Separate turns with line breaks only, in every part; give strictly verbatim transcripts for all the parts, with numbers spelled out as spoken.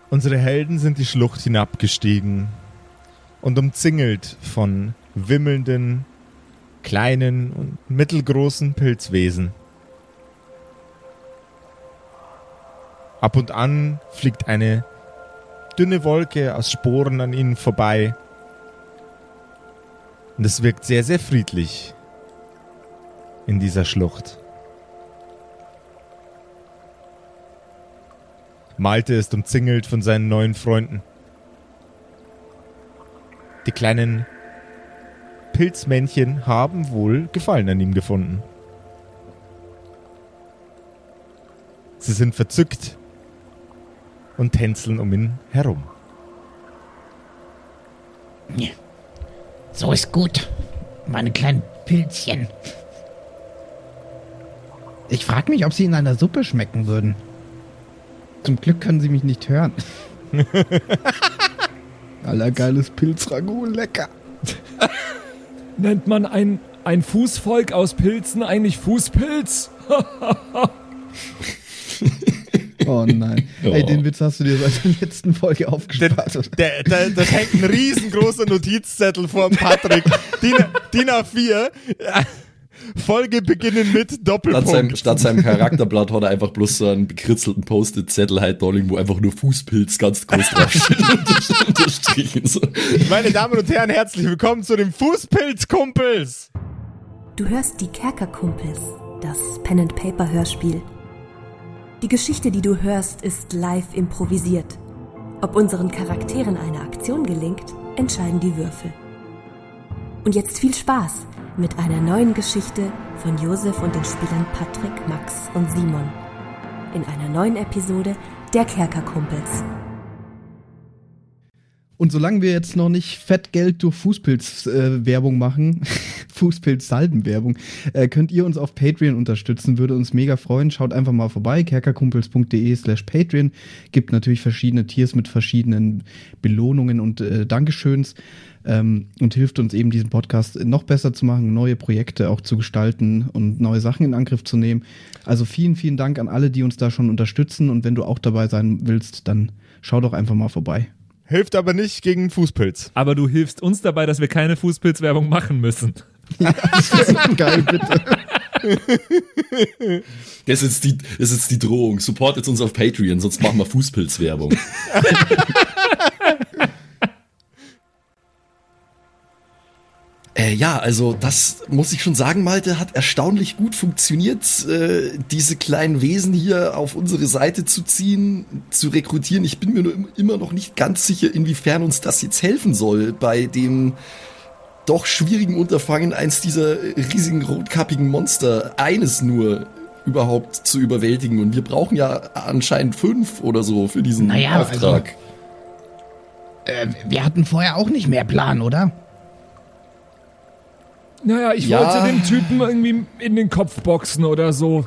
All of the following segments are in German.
Unsere Helden sind die Schlucht hinabgestiegen und umzingelt von wimmelnden, kleinen und mittelgroßen Pilzwesen. Ab und an fliegt eine dünne Wolke aus Sporen an ihnen vorbei. Und es wirkt sehr, sehr friedlich in dieser Schlucht. Malte ist umzingelt von seinen neuen Freunden. Die kleinen Pilzmännchen haben wohl Gefallen an ihm gefunden. Sie sind verzückt und tänzeln um ihn herum.
So ist gut, meine kleinen Pilzchen. Ich frage mich, ob sie in einer Suppe schmecken würden. Zum Glück können sie mich nicht hören. Allergeiles Pilzragout, lecker.
Nennt man ein, ein Fußvolk aus Pilzen eigentlich Fußpilz?
Oh nein. Oh. Ey, den Witz hast du dir seit der letzten Folge aufgespart.
Der, der, das hängt ein riesengroßer Notizzettel vor Patrick. D I N A vier. Folge beginnen mit Doppelpunkt.
Statt seinem, statt seinem Charakterblatt hat er einfach bloß so einen bekritzelten Post-it-Zettel halt da irgendwo einfach nur Fußpilz ganz groß draufsteht und unterstrichen. So.
Meine Damen und Herren, herzlich willkommen zu den Fußpilz-Kumpels.
Du hörst die Kerkerkumpels, das Pen-and-Paper-Hörspiel. Die Geschichte, die du hörst, ist live improvisiert. Ob unseren Charakteren eine Aktion gelingt, entscheiden die Würfel. Und jetzt viel Spaß mit einer neuen Geschichte von Josef und den Spielern Patrick, Max und Simon. In einer neuen Episode der Kerkerkumpels.
Und solange wir jetzt noch nicht Fettgeld durch Fußpilz-Werbung äh, machen, Fußpilz-Salben-Werbung, äh, könnt ihr uns auf Patreon unterstützen, würde uns mega freuen. Schaut einfach mal vorbei, kerkerkumpels.de slash Patreon. Gibt natürlich verschiedene Tiers mit verschiedenen Belohnungen und äh, Dankeschöns ähm, und hilft uns eben, diesen Podcast noch besser zu machen, neue Projekte auch zu gestalten und neue Sachen in Angriff zu nehmen. Also vielen, vielen Dank an alle, die uns da schon unterstützen, und wenn du auch dabei sein willst, dann schau doch einfach mal vorbei.
Hilft aber nicht gegen Fußpilz.
Aber du hilfst uns dabei, dass wir keine Fußpilz-Werbung machen müssen.
Ja, das wäre geil, bitte.
Das ist, die, das ist die Drohung. Supportet uns auf Patreon, sonst machen wir Fußpilz-Werbung. Äh, ja, also das muss ich schon sagen, Malte, hat erstaunlich gut funktioniert, äh, diese kleinen Wesen hier auf unsere Seite zu ziehen, zu rekrutieren. Ich bin mir nur immer noch nicht ganz sicher, inwiefern uns das jetzt helfen soll, bei dem doch schwierigen Unterfangen, eins dieser riesigen rotkappigen Monster, eines nur, überhaupt zu überwältigen. Und wir brauchen ja anscheinend fünf oder so für diesen
naja,
Auftrag.
Also, äh, wir hatten vorher auch nicht mehr Plan, oder?
Naja, ich
ja.
wollte den Typen irgendwie in den Kopf boxen oder so.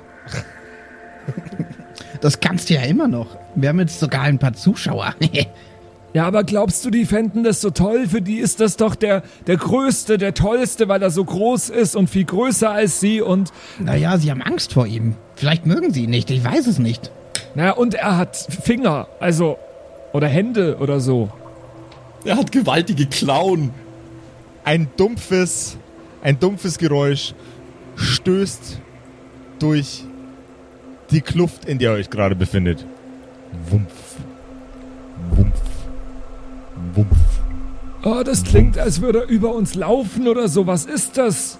Das kannst du ja immer noch. Wir haben jetzt sogar ein paar Zuschauer.
Ja, aber glaubst du, die fänden das so toll? Für die ist das doch der, der Größte, der Tollste, weil er so groß ist und viel größer als sie und...
Naja, sie haben Angst vor ihm. Vielleicht mögen sie ihn nicht, ich weiß es nicht.
Naja, und er hat Finger, also... Oder Hände oder so.
Er hat gewaltige Klauen.
Ein dumpfes... Ein dumpfes Geräusch stößt durch die Kluft, in der ihr euch gerade befindet. Wumpf. Wumpf. Wumpf.
Oh, das klingt, als würde er über uns laufen oder so. Was ist das?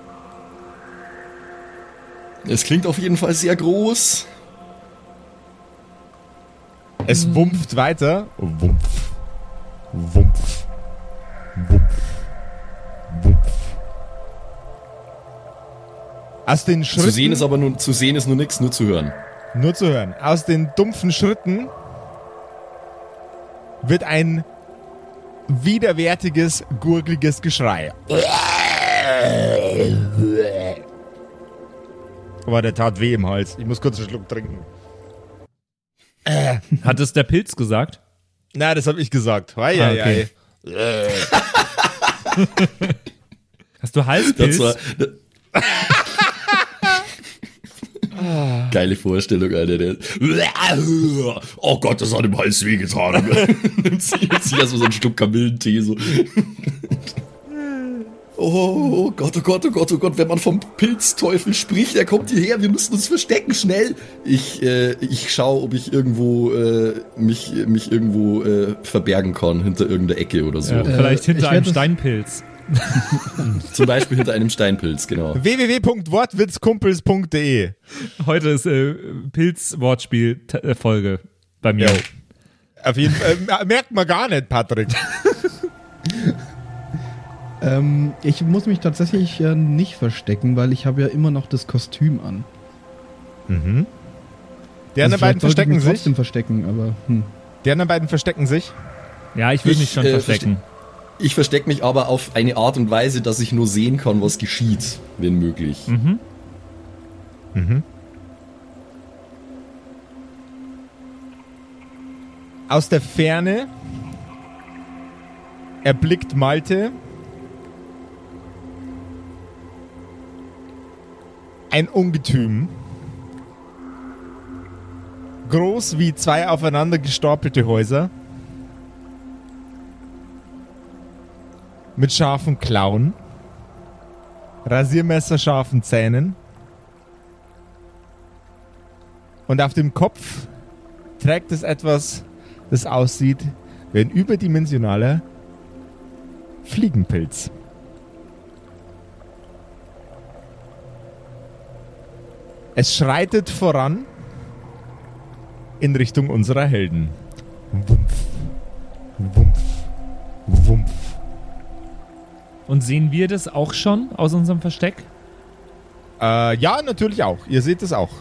Es klingt auf jeden Fall sehr groß.
Es wumpft weiter. Wumpf. Wumpf. Wumpf. Wumpf. Aus den Schritten,
zu sehen ist aber nur, zu sehen ist nur nichts, nur zu hören.
Nur zu hören. Aus den dumpfen Schritten wird ein widerwärtiges, gurgliges Geschrei. Aber der tat weh im Hals. Ich muss kurz einen Schluck trinken.
Äh. Hat es der Pilz gesagt?
Na, das habe ich gesagt. Hei,
ah,
okay.
Hei. Hast du Halspilz?
Das war, das Geile Vorstellung, Alter. Der, oh Gott, das hat im Hals wehgetan. Nimmt sich erstmal so ein Stück Kamillentee so. Oh Gott, oh Gott, oh Gott, oh Gott, wenn man vom Pilzteufel spricht, er kommt hierher, wir müssen uns verstecken, schnell. Ich, äh, ich schaue, ob ich irgendwo, äh, mich, mich irgendwo äh, verbergen kann, hinter irgendeiner Ecke oder so.
Ja, vielleicht
Äh,
hinter
ich
einem
werd das-
Steinpilz.
Zum Beispiel hinter einem Steinpilz, genau.
w w w punkt wortwitzkumpels punkt d e.
Heute ist äh, Pilz-Wortspiel-Folge bei mir.
Jo. Auf jeden Fall, äh, merkt man gar nicht, Patrick.
Ähm, ich muss mich tatsächlich äh, nicht verstecken, weil ich habe ja immer noch das Kostüm an.
Mhm. Die
Also
anderen beiden
vielleicht sollte ich
verstecken
mich
sich.
trotzdem verstecken, aber hm.
Die anderen beiden verstecken sich.
Ja, ich will
Ich,
mich schon
äh,
verstecken.
Ich verstecke mich aber auf eine Art und Weise, dass ich nur sehen kann, was geschieht, wenn möglich.
Mhm.
Mhm. Aus der Ferne erblickt Malte ein Ungetüm, groß wie zwei aufeinander gestapelte Häuser, mit scharfen Klauen, rasiermesserscharfen Zähnen und auf dem Kopf trägt es etwas, das aussieht wie ein überdimensionaler Fliegenpilz. Es schreitet voran in Richtung unserer Helden. Wumpf, wumpf, wumpf.
Und sehen wir das auch schon aus unserem Versteck?
Äh, ja, natürlich auch. Ihr seht es auch.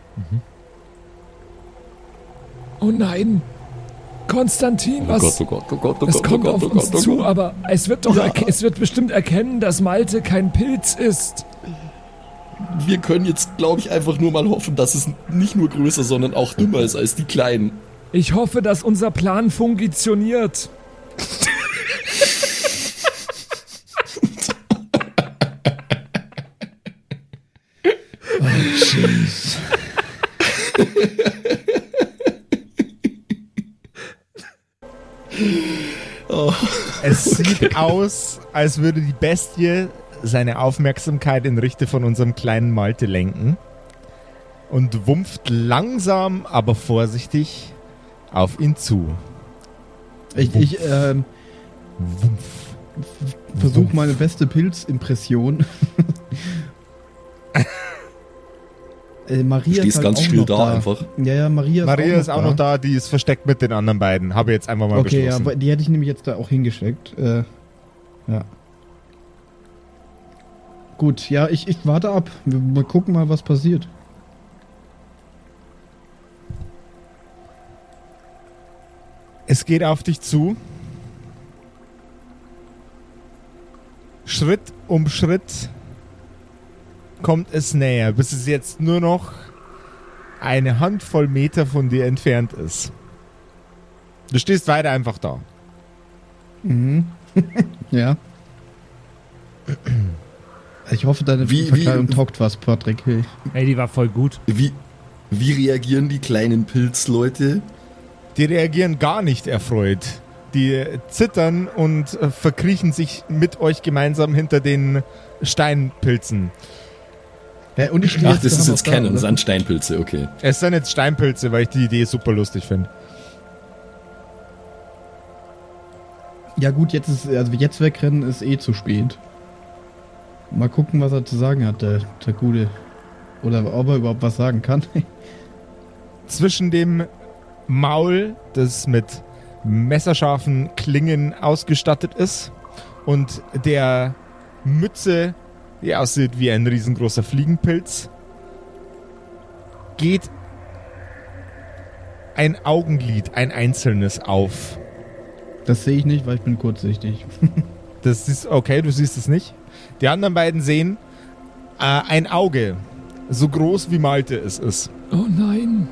Oh nein! Konstantin,
Oh
was?
Gott, oh Gott, oh Gott, oh
es
Gott, oh
kommt
Gott,
auf
oh
uns
Gott, oh
zu,
Gott.
aber es wird doch,
Ja.
erke- es wird bestimmt erkennen, dass Malte kein Pilz ist.
Wir können jetzt, glaube ich, einfach nur mal hoffen, dass es nicht nur größer, sondern auch dümmer ist als die Kleinen.
Ich hoffe, dass unser Plan funktioniert.
Oh.
Es sieht aus, als würde die Bestie seine Aufmerksamkeit in Richtung von unserem kleinen Malte lenken und wumpft langsam, aber vorsichtig auf ihn zu.
Ich, ich ähm,
Wumpf.
versuche meine beste Pilzimpression. äh, Maria
Du stehst
ist halt
ganz
auch
still
noch
da einfach.
Ja, ja, Maria ist
Maria
auch
ist auch noch da, die ist versteckt mit den anderen beiden. Habe jetzt einfach mal
Okay, ja,
beschlossen.
aber die hätte ich nämlich jetzt da auch hingesteckt. Äh, ja. Gut, ja, ich, ich warte ab. Wir, wir gucken mal, was passiert.
Es geht auf dich zu. Schritt um Schritt kommt es näher, bis es jetzt nur noch eine Handvoll Meter von dir entfernt ist. Du stehst weiter einfach da.
Mhm. Ja. Ich hoffe, deine
Wie-
Verkleidung
wie-
taugt was, Patrick. Hey.
Ey, die war voll gut.
Wie, wie reagieren die kleinen Pilzleute?
Die reagieren gar nicht erfreut. Die zittern und äh, verkriechen sich mit euch gemeinsam hinter den Steinpilzen.
Ja, und ich stehe
Ach,
jetzt
das
da
ist
noch
jetzt
da,
Canon,
oder?
Sandsteinpilze, okay.
Es sind jetzt Steinpilze, weil ich die Idee super lustig finde.
Ja gut, jetzt ist also jetzt wegrennen ist eh zu spät. Mal gucken, was er zu sagen hat, der, der Gute. Oder ob er überhaupt was sagen kann.
Zwischen dem Maul, das mit messerscharfen Klingen ausgestattet ist, und der Mütze, die aussieht wie ein riesengroßer Fliegenpilz, geht ein Augenlid, ein einzelnes auf.
Das sehe ich nicht, weil ich bin kurzsichtig.
Das ist okay, du siehst es nicht. Die anderen beiden sehen äh, ein Auge, so groß wie Malte es ist.
Oh nein.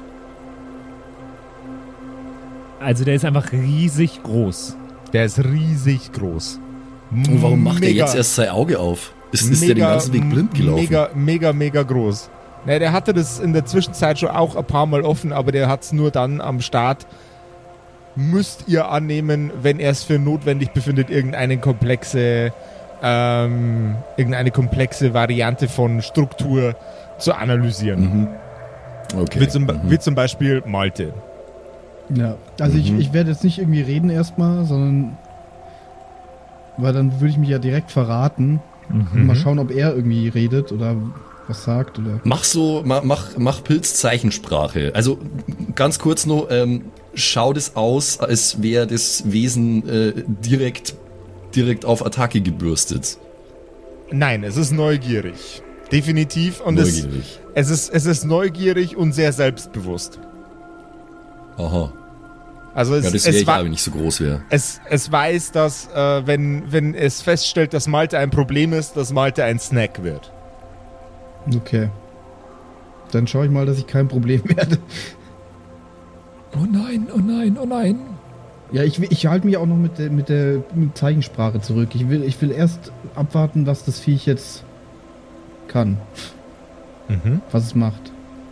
Also der ist einfach riesig groß.
Der ist riesig groß.
Und warum macht er
Mega-
jetzt erst sein Auge auf? Ist, ist der den ganzen Weg blind gelaufen?
Mega, mega, mega groß. Ne, der hatte das in der Zwischenzeit schon auch ein paar Mal offen, aber der hat es nur dann am Start. Müsst ihr annehmen, wenn er es für notwendig befindet, irgendeine komplexe, ähm, irgendeine komplexe Variante von Struktur zu analysieren.
Mhm. Okay.
Wie zum,
mhm.
wie zum Beispiel Malte.
Ja, also
Mhm.
ich, ich werde jetzt nicht irgendwie reden erstmal, sondern weil dann würde ich mich ja direkt verraten.
Mhm.
Mal schauen, ob er irgendwie redet oder was sagt oder.
Mach so, mach, mach, mach Pilzzeichensprache. Also ganz kurz noch, ähm, schaut es aus, als wäre das Wesen äh, direkt, direkt auf Attacke gebürstet.
Nein, es ist neugierig. Definitiv. Und
Neugierig.
Es, es, ist, es ist neugierig und sehr selbstbewusst.
Aha.
Also es,
Ja, das wäre
es,
ich
wa-
aber nicht so groß wäre.
es, es weiß, dass äh, wenn, wenn es feststellt, dass Malte ein Problem ist, dass Malte ein Snack wird.
Okay. Dann schaue ich mal, dass ich kein Problem werde.
Oh nein, oh nein, oh nein.
Ja, ich, will- ich halte mich auch noch mit der, mit der mit Zeichensprache zurück. Ich will, ich will erst abwarten, was das Viech jetzt kann,
Mhm.
was es macht.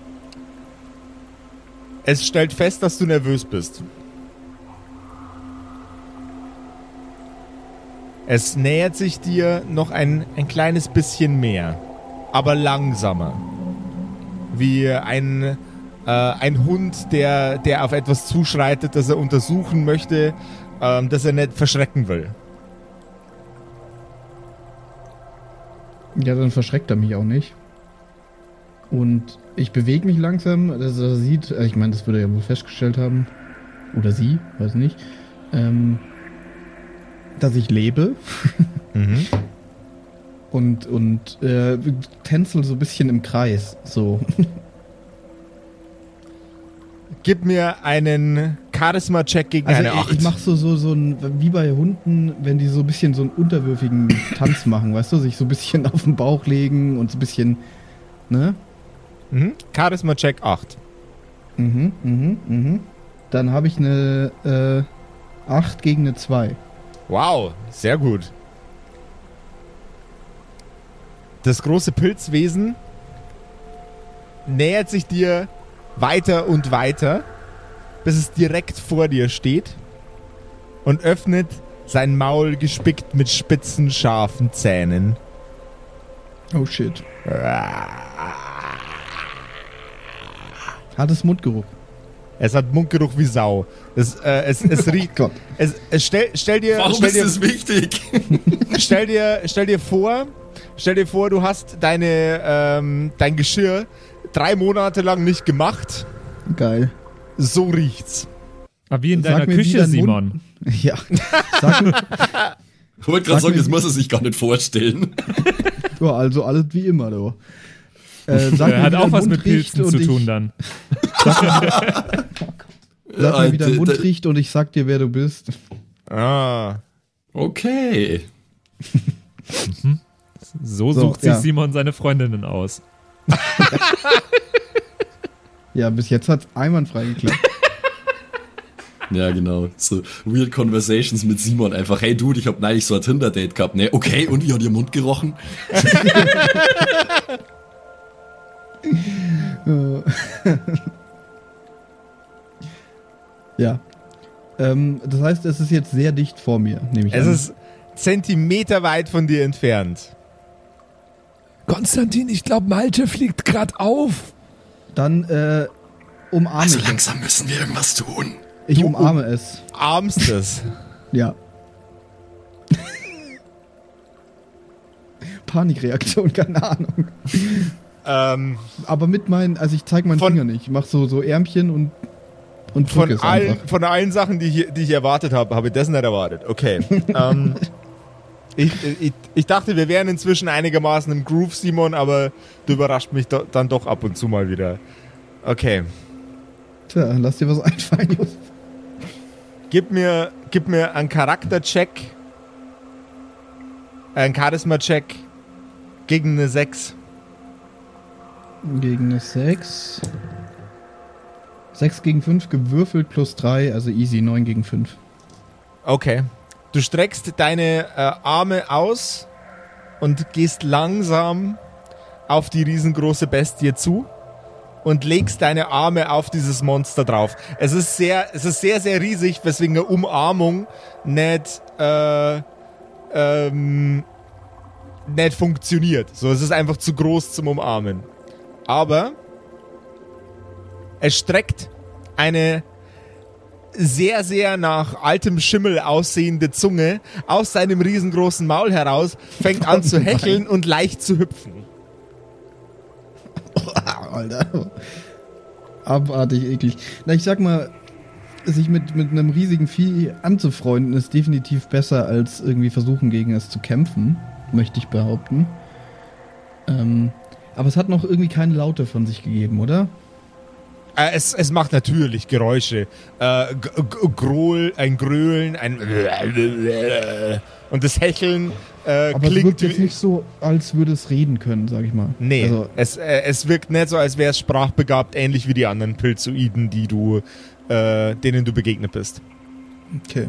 Es stellt fest, dass du nervös bist. Es nähert sich dir noch ein, ein kleines bisschen mehr, aber langsamer. Wie ein, äh, ein Hund, der, der auf etwas zuschreitet, das er untersuchen möchte, ähm, das er nicht verschrecken will.
Ja, dann verschreckt er mich auch nicht. Und ich bewege mich langsam, dass er sieht, äh, ich meine, das würde er ja wohl festgestellt haben, oder sie, weiß nicht, ähm, dass ich lebe
Mhm.
und, und äh, tänzel so ein bisschen im Kreis, so.
Gib mir einen Charisma-Check gegen
Also
eine
ich,
acht.
ich mach so, so, so ein, wie bei Hunden, wenn die so ein bisschen so einen unterwürfigen Tanz machen, weißt du, sich so ein bisschen auf den Bauch legen und so ein bisschen, ne?
Mhm. Charisma-Check acht.
Mhm, mhm, mhm. Dann habe ich eine äh, acht gegen eine zwei.
Wow, sehr gut. Das große Pilzwesen nähert sich dir weiter und weiter, bis es direkt vor dir steht und öffnet sein Maul gespickt mit spitzen, scharfen Zähnen.
Oh shit. Hat es Mundgeruch?
Es hat Mundgeruch wie Sau. Es, äh, es, es riecht.
Gott.
Es, es stell, stell dir,
Warum
stell
ist
dir,
das wichtig?
stell dir, stell dir vor, stell dir vor, du hast deine, ähm, dein Geschirr drei Monate lang nicht gemacht.
Geil.
So riecht's.
Aber wie in
Sag
deiner
mir, wie
Küche,
dein
Simon.
Ja. Sag mir,
Ich wollte gerade
Sag
sagen,
mir,
das
wie-
muss er sich gar nicht vorstellen.
ja, also alles wie immer, du. Äh, sag
Er
mir,
hat
wie
auch
dein
was
Mund
mit
riecht
Pilzen
und
zu
ich-
tun dann.
Sag mir, wie dein
Äh,
Mund
d- d-
riecht und ich sag dir, wer du bist.
Ah.
Okay.
So,
So,
sucht sich
ja.
Simon seine Freundinnen aus.
Ja, bis jetzt hat's einwandfrei geklappt.
Ja, genau. So weird Conversations mit Simon einfach. Hey Dude, ich hab neulich so ein Tinder-Date gehabt. Ne, okay, und wie hat ihr Mund gerochen?
Ja. Ähm, das heißt, es ist jetzt sehr dicht vor mir, nehme ich
Es
an.
ist zentimeterweit von dir entfernt.
Konstantin, ich glaube, Malte fliegt gerade auf.
Dann äh, umarme
Also
ich es.
langsam müssen wir irgendwas tun.
Ich
Du
umarme es.
Armst es.
Ja. Panikreaktion, keine Ahnung.
ähm,
Aber mit meinen, also ich zeige meinen
Von-
Finger nicht. Ich mache so, so Ärmchen und, und drücke
von,
es
allen,
einfach.
von allen Sachen, die ich, die ich erwartet habe, habe ich das nicht erwartet. Okay. ähm, ich, ich, ich dachte, wir wären inzwischen einigermaßen im Groove, Simon, aber du überrascht mich do, dann doch ab und zu mal wieder. Okay.
Tja, lass dir was einfallen, Just.
Gib mir, gib mir einen Charaktercheck. Einen Charisma-Check gegen eine sechs.
Gegen eine sechs. sechs gegen fünf gewürfelt plus drei, also easy, neun gegen fünf.
Okay. Du streckst deine äh, Arme aus und gehst langsam auf die riesengroße Bestie zu und legst deine Arme auf dieses Monster drauf. Es ist sehr, es ist sehr, sehr riesig, weswegen eine Umarmung nicht, äh, ähm, nicht funktioniert. So, es ist einfach zu groß zum Umarmen. Aber es streckt eine sehr, sehr nach altem Schimmel aussehende Zunge aus seinem riesengroßen Maul heraus, fängt an zu hecheln und leicht zu hüpfen.
Oh, Alter. Abartig eklig. Na, ich sag mal, sich mit, mit einem riesigen Vieh anzufreunden, ist definitiv besser, als irgendwie versuchen, gegen es zu kämpfen, möchte ich behaupten. Ähm, aber es hat noch irgendwie keine Laute von sich gegeben, oder?
Äh, es, es macht natürlich Geräusche. Äh, g- g- Grohl, ein Gröhlen, ein und das Hecheln äh,
Aber es
klingt
wirkt jetzt nicht so, als würde es reden können, sag ich mal.
Nee,
Also,
es, äh, es wirkt nicht so, als wäre es sprachbegabt, ähnlich wie die anderen Pilzoiden, die du, äh, denen du begegnet bist.
okay.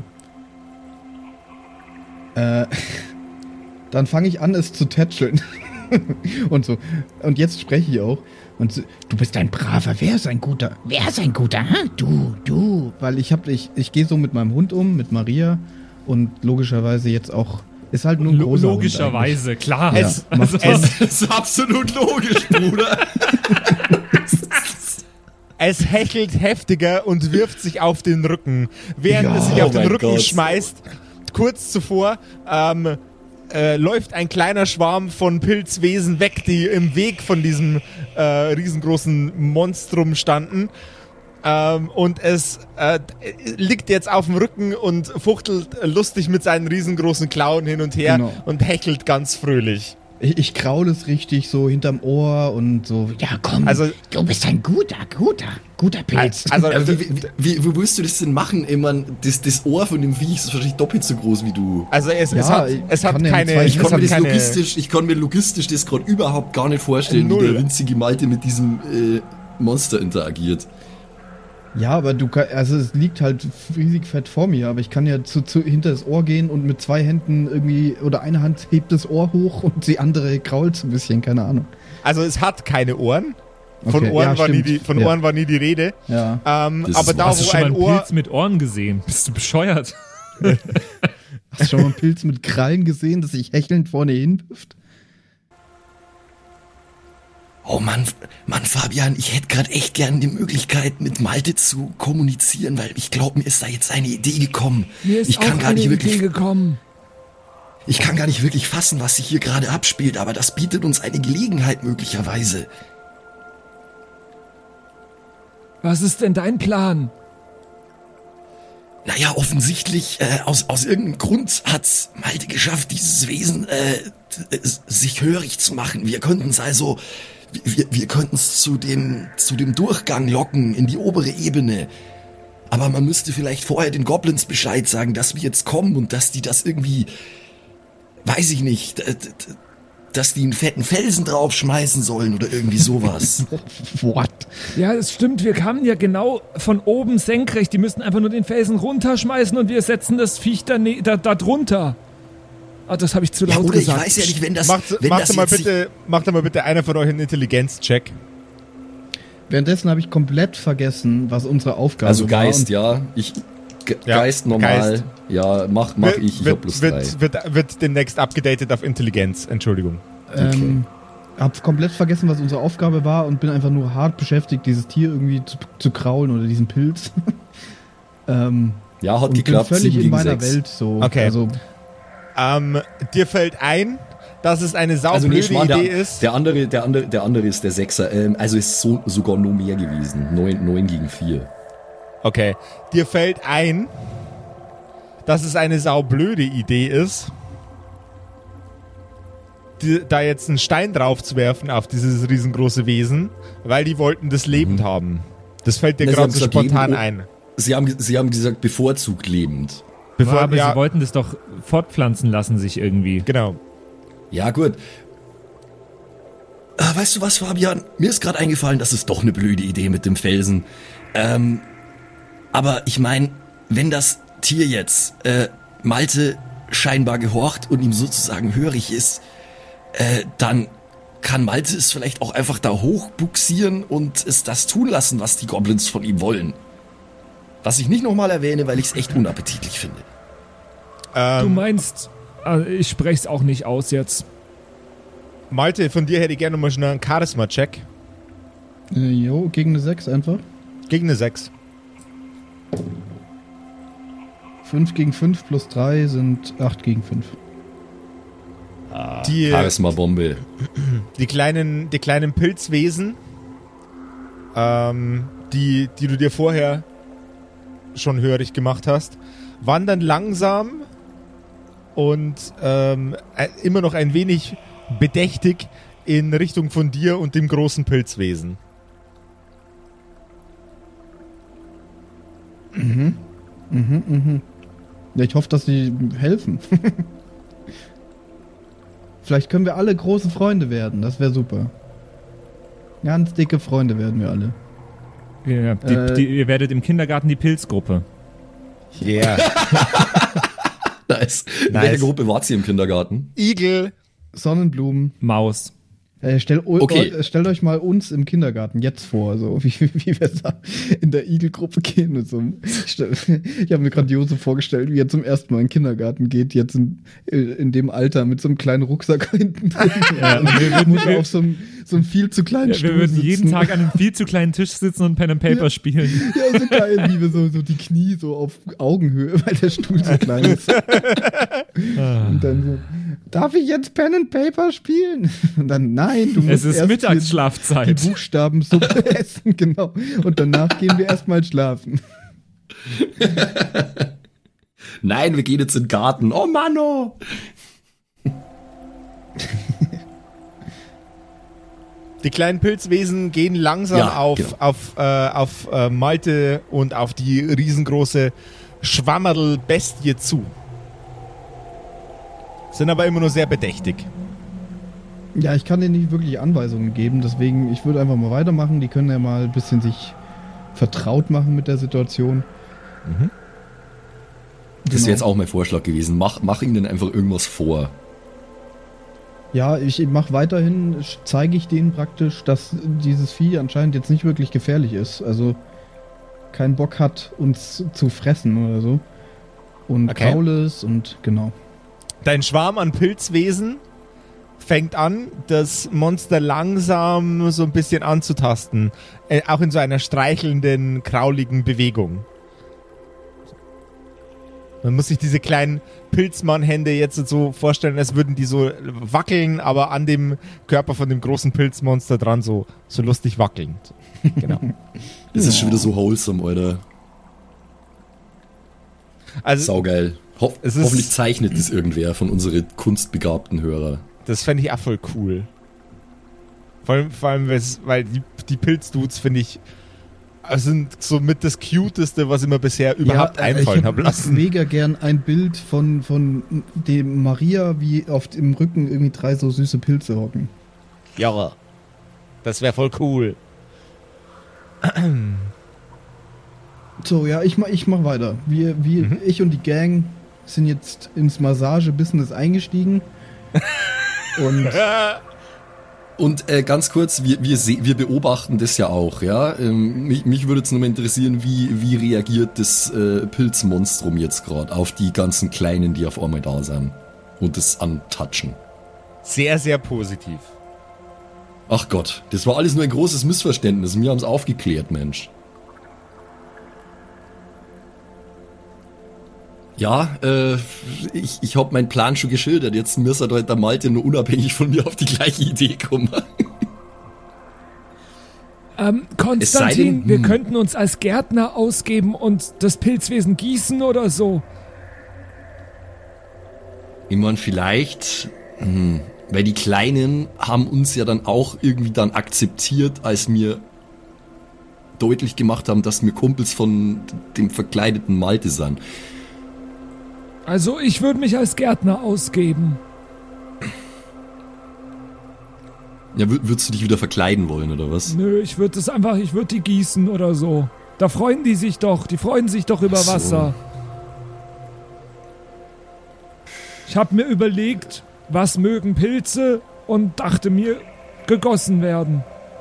Äh, dann fange ich an, es zu tätscheln. Und so. Und jetzt spreche ich auch. Und so, du bist ein braver, wer ist ein guter? Wer ist ein guter? Hä? Du, du. Weil ich hab, ich, ich gehe so mit meinem Hund um, mit Maria. Und logischerweise jetzt auch, ist halt nur ein
Lo-
großer
Logischerweise, klar.
Hund
Es-
eigentlich. Ja, macht
es-
Das ist absolut logisch, Bruder.
Es hechelt heftiger und wirft sich auf den Rücken. Während
Ja,
es sich
oh
auf den
mein
Rücken
Gott.
schmeißt, kurz zuvor, ähm, äh, läuft ein kleiner Schwarm von Pilzwesen weg, die im Weg von diesem äh, riesengroßen Monstrum standen. Ähm, und es äh, liegt jetzt auf dem Rücken und fuchtelt lustig mit seinen riesengroßen Klauen hin und her
Genau.
und hechelt ganz fröhlich.
Ich, ich kraule es richtig so hinterm Ohr und so, ja komm,
Also-
du bist ein guter, guter, guter Pilz.
Also,
Ja, wie, wie, wie, wie willst du das denn machen? Ich mein, das, das Ohr von dem Viech ist wahrscheinlich doppelt so groß wie du.
also es, es
Ja,
hat,
ich
es hat
kann ja
keine...
zwei-
Ich
es
kann,
hat
mir das
keine
logistisch, ich kann mir logistisch das gerade überhaupt gar nicht vorstellen,
Null.
wie der winzige Malte mit diesem äh, Monster interagiert.
Ja, aber du kann, also es liegt halt riesig fett vor mir, aber ich kann ja zu, zu hinter das Ohr gehen und mit zwei Händen irgendwie, oder eine Hand hebt das Ohr hoch und die andere krault so ein bisschen, keine Ahnung.
Also es hat keine Ohren. Von,
Okay,
Ohren,
ja,
war nie
stimmt.
die, von
Ja.
Ohren war nie die Rede.
Ja.
Ähm,
Das
aber
ist-
da,
Hast du
wo
schon mal
ein
einen
Ohr...
Pilz mit Ohren gesehen? Bist du bescheuert?
Hast du schon mal einen Pilz mit Krallen gesehen, das sich hechelnd vorne hinwirft?
Oh Mann, Mann, Fabian, ich hätte gerade echt gern die Möglichkeit, mit Malte zu kommunizieren, weil ich glaube, mir ist da jetzt eine Idee gekommen.
Mir ist
ich kann
auch
gar
eine
nicht
Idee
wirklich,
gekommen.
ich kann gar nicht wirklich fassen, was sich hier gerade abspielt, aber das bietet uns eine Gelegenheit möglicherweise.
Was ist denn dein Plan?
Naja, offensichtlich, äh, aus, aus irgendeinem Grund hat's Malte geschafft, dieses Wesen äh, t- s- sich hörig zu machen. Wir könnten es also, wir, wir könnten es zu dem, zu dem Durchgang locken, in die obere Ebene. Aber man müsste vielleicht vorher den Goblins Bescheid sagen, dass wir jetzt kommen und dass die das irgendwie, weiß ich nicht, äh, d- d- dass die einen fetten Felsen draufschmeißen sollen oder irgendwie sowas.
What?
Ja, das stimmt. Wir kamen ja genau von oben senkrecht. Die müssen einfach nur den Felsen runterschmeißen und wir setzen das Viech da, ne- da, da drunter. Ah, das habe ich zu
Ja,
laut
oder ich
gesagt.
weiß ja nicht, wenn das,
Macht,
wenn
macht,
das
mal
jetzt sich-
bitte, macht mal bitte einer von euch einen Intelligenz-Check.
Währenddessen habe ich komplett vergessen, was unsere Aufgabe
Also
war.
Geist,
und
ja. Ich, Ge
Ja,
Geist normal.
Geist.
Ja, mach, mach
Wird-
ich. Ich
wird,
hab plus
wird,
drei.
wird, wird demnächst abgedatet auf Intelligenz. Entschuldigung.
Ähm, hab komplett vergessen, was unsere Aufgabe war und bin einfach nur hart beschäftigt, dieses Tier irgendwie zu, zu kraulen oder diesen Pilz. ähm,
Ja, hat
und
geklappt.
bin völlig
sieben
in
gegen
meiner
sechs.
Welt so.
Okay.
Also,
Ähm, dir fällt ein, dass es eine
Also
saublöde
nee, Schmarrn,
Idee
der,
ist.
der andere, der andere, der andere ist der Sechser. Ähm, also ist so, sogar nur mehr gewesen. Neun, neun gegen vier.
Okay. Dir fällt ein, dass es eine saublöde Idee ist, die, da jetzt einen Stein drauf zu werfen auf dieses riesengroße Wesen, weil die wollten das lebend haben. Das fällt dir
Na, sie
gerade
haben
so
gesagt,
spontan
lebend-
ein.
Sie haben, sie haben gesagt, bevorzugt lebend.
Bevor,
ja, aber
ja,
sie wollten das doch fortpflanzen lassen sich irgendwie.
genau.
Ja, gut. Ah, weißt du was, Fabian? Mir ist gerade eingefallen, das ist doch eine blöde Idee mit dem Felsen. Ähm, aber ich meine, wenn das Tier jetzt äh, Malte scheinbar gehorcht und ihm sozusagen hörig ist, äh, dann kann Malte es vielleicht auch einfach da hochbuxieren und es das tun lassen, was die Goblins von ihm wollen. Was ich nicht nochmal erwähne, weil ich es echt unappetitlich finde.
Ähm,
Du meinst, also ich spreche es auch nicht aus jetzt.
Malte, von dir hätte ich gerne mal schnell einen Charisma-Check.
Äh, jo, gegen eine sechs einfach.
Gegen eine sechs.
fünf gegen fünf plus drei sind acht gegen fünf.
Die,
Charisma-Bombe.
die, kleinen, die kleinen Pilzwesen, ähm, die, die du dir vorher schon hörig gemacht hast, wandern langsam und ähm, äh, immer noch ein wenig bedächtig in Richtung von dir und dem großen Pilzwesen.
Mhm. Mhm, mhm. Ja, ich hoffe, dass sie helfen. Vielleicht können wir alle große Freunde werden. Das wäre super. Ganz dicke Freunde werden wir alle.
Ja, die,
Äh,
die, ihr werdet im Kindergarten die Pilzgruppe.
Yeah.
Nice. In
Nice.
welcher Gruppe wart ihr im Kindergarten?
Igel.
Sonnenblumen.
Maus.
Äh, stell,
Okay.
äh, stellt euch mal uns im Kindergarten jetzt vor, so wie, wie wir da in der Igelgruppe gehen. Mit so einem, ich stell- ich habe mir grandiose vorgestellt, wie er zum ersten Mal in den Kindergarten geht, jetzt in, in dem Alter mit so einem kleinen Rucksack hinten drin.
Ja,
und
wir würden-
muss er auf so einem, so einem viel zu kleinen
Ja,
Stuhl
wir würden
sitzen.
jeden Tag an einem viel zu kleinen Tisch sitzen und Pen and Paper
Ja.
spielen.
Ja, so geil, wie wir so, so die Knie so auf Augenhöhe, weil der Stuhl so klein ist. Und dann so, darf ich jetzt Pen and Paper spielen? Und dann, nein, du musst
Es ist
erst hier
Mittagsschlafzeit.
die Buchstabensuppe essen, genau. Und danach gehen wir erstmal schlafen.
Nein, wir gehen jetzt in den Garten. Oh Manno!
Die kleinen Pilzwesen gehen langsam
Ja,
auf,
genau.
auf, äh, auf äh, Malte und auf die riesengroße Schwammerl-Bestie zu. Sind aber immer nur sehr bedächtig.
Ja, ich kann denen nicht wirklich Anweisungen geben, deswegen, ich würde einfach mal weitermachen. Die können ja mal ein bisschen sich vertraut machen mit der Situation.
Das
Genau.
wäre jetzt auch mein Vorschlag gewesen. Mach, mach ihnen einfach irgendwas vor.
Ja, ich mache weiterhin, zeige ich denen praktisch, dass dieses Vieh anscheinend jetzt nicht wirklich gefährlich ist. Also keinen Bock hat, uns zu fressen oder so. Und
Okay.
faul ist und genau.
Dein Schwarm an Pilzwesen fängt an, das Monster langsam so ein bisschen anzutasten. Äh, auch in so einer streichelnden, krauligen Bewegung. Man muss sich diese kleinen Pilzmann-Hände jetzt so vorstellen, als würden die so wackeln, aber an dem Körper von dem großen Pilzmonster dran so, so lustig wackeln. Genau.
Das ist schon wieder so wholesome, Alter.
Also,
Saugeil. Ho
Es ist-
hoffentlich zeichnet das irgendwer von unseren kunstbegabten Hörer.
das fände ich auch voll cool. Vor allem, vor allem weil's- weil die, die Pilzdudes, finde ich, sind so mit das Cuteste, was ich mir bisher überhaupt
äh,
einfallen
ich
habe
hab
lassen.
mega gern ein Bild von, von dem Maria, wie auf dem Rücken irgendwie drei so süße Pilze hocken.
Ja, das wäre voll cool.
So, ja, ich mach, ich mach weiter. Wir, wir,
Mhm.
ich und die Gang sind jetzt ins Massage-Business eingestiegen. Und
Und äh, ganz kurz, wir, wir, seh- wir beobachten das ja auch, ja. Ähm, mich, mich würde jetzt nur mal interessieren, wie, wie reagiert das äh, Pilzmonstrum jetzt gerade auf die ganzen Kleinen, die auf einmal da sind und das antatschen.
Sehr, sehr positiv.
Ach Gott, das war alles nur ein großes Missverständnis. Wir haben es aufgeklärt, Mensch. Ja, äh, ich, ich hab meinen Plan schon geschildert. Jetzt müsste halt der Malte nur unabhängig von mir auf die gleiche Idee kommen.
Ähm,
Es sei
Konstantin,
denn,
wir
hm.
könnten uns als Gärtner ausgeben und das Pilzwesen gießen oder so.
Ich meine, vielleicht, hm, weil die Kleinen haben uns ja dann auch irgendwie dann akzeptiert, als wir deutlich gemacht haben, dass wir Kumpels von dem verkleideten Malte sind.
Also ich würde mich als Gärtner ausgeben.
Ja, wür- würdest du dich wieder verkleiden wollen, oder was?
Nö, ich würde das einfach, ich würde die gießen oder so. Da freuen die sich doch, die freuen sich doch über
Ach so.
Wasser. Ich habe mir überlegt, was mögen Pilze und dachte mir, gegossen werden.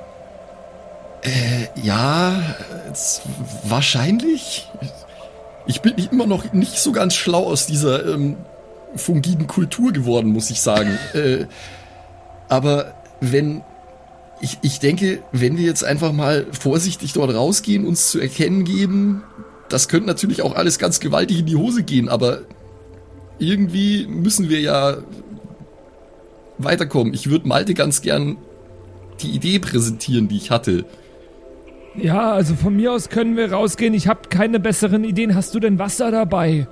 Äh, ja, es, wahrscheinlich. Ich bin immer noch nicht so ganz schlau aus dieser ähm, fungiden Kultur geworden, muss ich sagen. äh, aber wenn, ich, ich denke, wenn wir jetzt einfach mal vorsichtig dort rausgehen, uns zu erkennen geben, das könnte natürlich auch alles ganz gewaltig in die Hose gehen, aber irgendwie müssen wir ja weiterkommen. Ich würde Malte ganz gern die Idee präsentieren, die ich hatte.
Ja, also von mir aus können wir rausgehen. Ich habe keine besseren Ideen. Hast du denn Wasser dabei?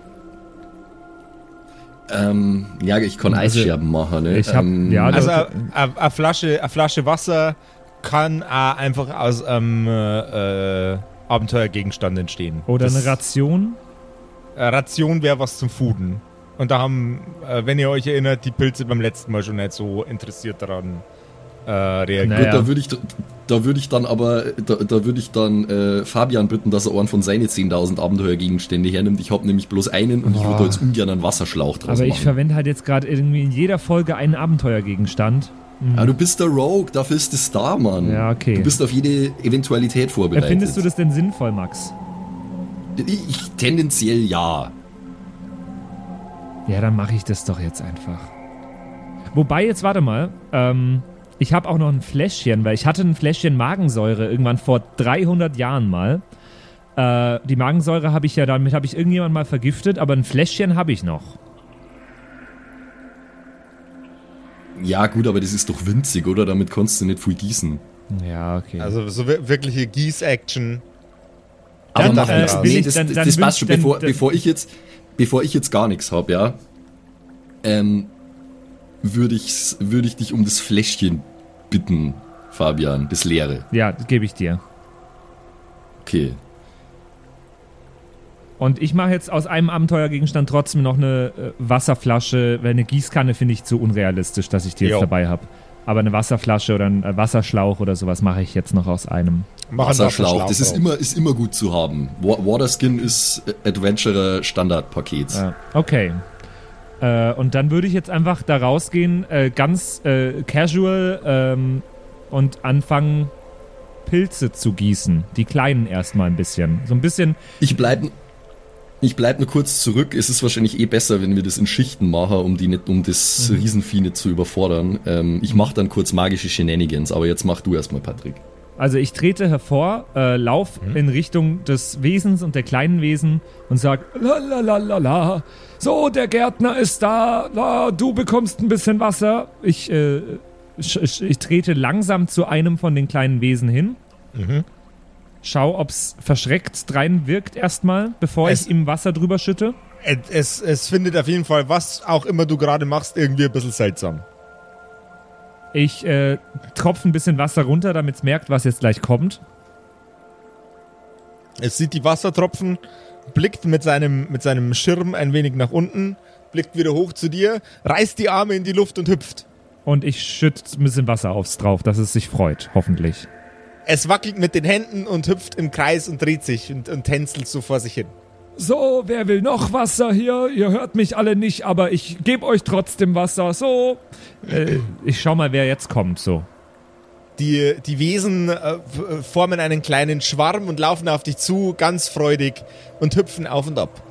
Ähm, ja, ich kann
Also,
Eisscherben machen, ne?
ich hab-
ähm,
ja,
Also
da-
eine Flasche, eine Flasche Wasser kann auch einfach aus einem äh, Abenteuergegenstand entstehen.
Oder
Das-
eine Ration?
Äh, Ration wäre was zum Fooden. Und da haben, äh, wenn ihr euch erinnert, die Pilze beim letzten Mal schon nicht so interessiert daran äh, reagiert.
Naja.
Gut, da würde ich, da würde ich dann aber, da, da würde ich dann äh, Fabian bitten, dass er einen von seinen zehntausend Abenteuergegenstände hernimmt. Ich habe nämlich bloß einen und ich würde da jetzt ungern einen Wasserschlauch draus
Aber ich
machen.
verwende halt jetzt gerade irgendwie in jeder Folge einen Abenteuergegenstand.
Ja, du bist der Rogue, dafür ist der Star, Mann.
Ja, okay.
Du bist auf jede Eventualität vorbereitet.
Findest du das denn sinnvoll, Max?
Ich, ich tendenziell ja.
Ja, dann mache ich das doch jetzt einfach. Wobei, jetzt warte mal, ähm, ich habe auch noch ein Fläschchen, weil ich hatte ein Fläschchen Magensäure irgendwann vor dreihundert Jahren mal. Äh, die Magensäure habe ich ja, damit habe ich irgendjemand mal vergiftet, aber ein Fläschchen habe ich noch.
Ja, gut, aber das ist doch winzig, oder? Damit kannst du nicht viel gießen.
Ja, okay.
Also so wir- wirkliche Gieß-Action.
Aber
Dann,
mach
äh,
nichts.
will
Nee,
ich-
das,
dann-
das,
dann
das
wünsch-
passt schon,
dann-
bevor,
dann-
bevor ich jetzt, bevor ich jetzt gar nichts habe, ja, ähm, würde ich, würde ich dich um das Fläschchen bitten, Fabian, das leere.
ja, gebe ich dir.
Okay.
Und ich mache jetzt aus einem Abenteuergegenstand trotzdem noch eine äh, Wasserflasche, weil eine Gießkanne finde ich zu unrealistisch, dass ich die jetzt
Jo.
dabei habe. Aber eine Wasserflasche oder ein äh, Wasserschlauch oder sowas mache ich jetzt noch aus einem.
Mach einen
Wasserschlauch, das ist
drauf.
immer, ist immer gut zu haben. Wa- Waterskin ist äh, Adventurer Standardpaket.
Ja, okay. Äh, und dann würde ich jetzt einfach da rausgehen, äh, ganz äh, casual ähm, und anfangen, Pilze zu gießen. Die kleinen erstmal ein bisschen. So ein bisschen.
Ich bleib, ich bleib nur kurz zurück. Es ist wahrscheinlich eh besser, wenn wir das in Schichten machen, um die nicht, um das
Mhm.
Riesenvieh nicht zu überfordern. Ähm, ich mache dann kurz magische Shenanigans, aber jetzt mach du erstmal, Patrick.
Also ich trete hervor, äh, lauf in Richtung des Wesens und der kleinen Wesen und sag la la la la la. So, der Gärtner ist da. La, du bekommst ein bisschen Wasser. Ich, äh, sch, sch, ich trete langsam zu einem von den kleinen Wesen hin.
Mhm.
Schau, ob's verschreckt drein wirkt erstmal, bevor
Es-
ich ihm Wasser drüber schütte.
Es, es, es findet auf jeden Fall, was auch immer du gerade machst, irgendwie ein bisschen seltsam.
Ich äh, tropfe ein bisschen Wasser runter, damit es merkt, was jetzt gleich kommt.
Es sieht die Wassertropfen, blickt mit seinem, mit seinem Schirm ein wenig nach unten, blickt wieder hoch zu dir, reißt die Arme in die Luft und hüpft.
Und ich schütte ein bisschen Wasser aufs drauf, dass es sich freut, hoffentlich.
Es wackelt mit den Händen und hüpft im Kreis und dreht sich und, und tänzelt so vor sich hin.
So, wer will noch Wasser hier? Ihr hört mich alle nicht, aber ich gebe euch trotzdem Wasser. So. Äh, ich schau mal, wer jetzt kommt. So.
Die, die Wesen äh, f- formen einen kleinen Schwarm und laufen auf dich zu, ganz freudig, und hüpfen auf und ab.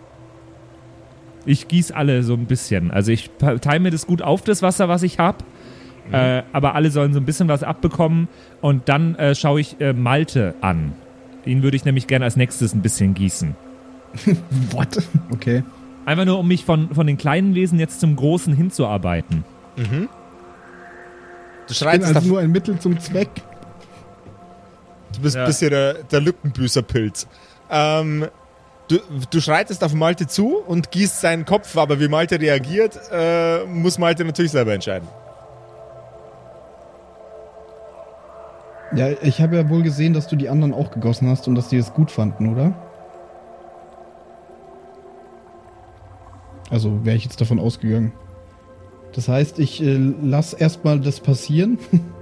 Ich gieße alle so ein bisschen. Also ich pa- teile mir das gut auf, das Wasser, was ich habe. Äh, aber alle sollen so ein bisschen was abbekommen. Und dann äh, schaue ich äh, Malte an. Ihn würde ich nämlich gerne als nächstes ein bisschen gießen.
What? Okay.
Einfach nur, um mich von, von den kleinen Wesen jetzt zum Großen hinzuarbeiten.
Du
Ich bin
schreitest
also
auf,
nur ein Mittel zum Zweck.
du bist
Ja.
ein bisschen der, der Lückenbüßerpilz. Ähm, du, du schreitest auf Malte zu und gießt seinen Kopf, aber wie Malte reagiert, äh, muss Malte natürlich selber entscheiden.
Ja, ich habe ja wohl gesehen, dass du die anderen auch gegossen hast und dass die es gut fanden, oder? Also wäre ich jetzt davon ausgegangen. Das heißt, ich äh, lass erstmal das passieren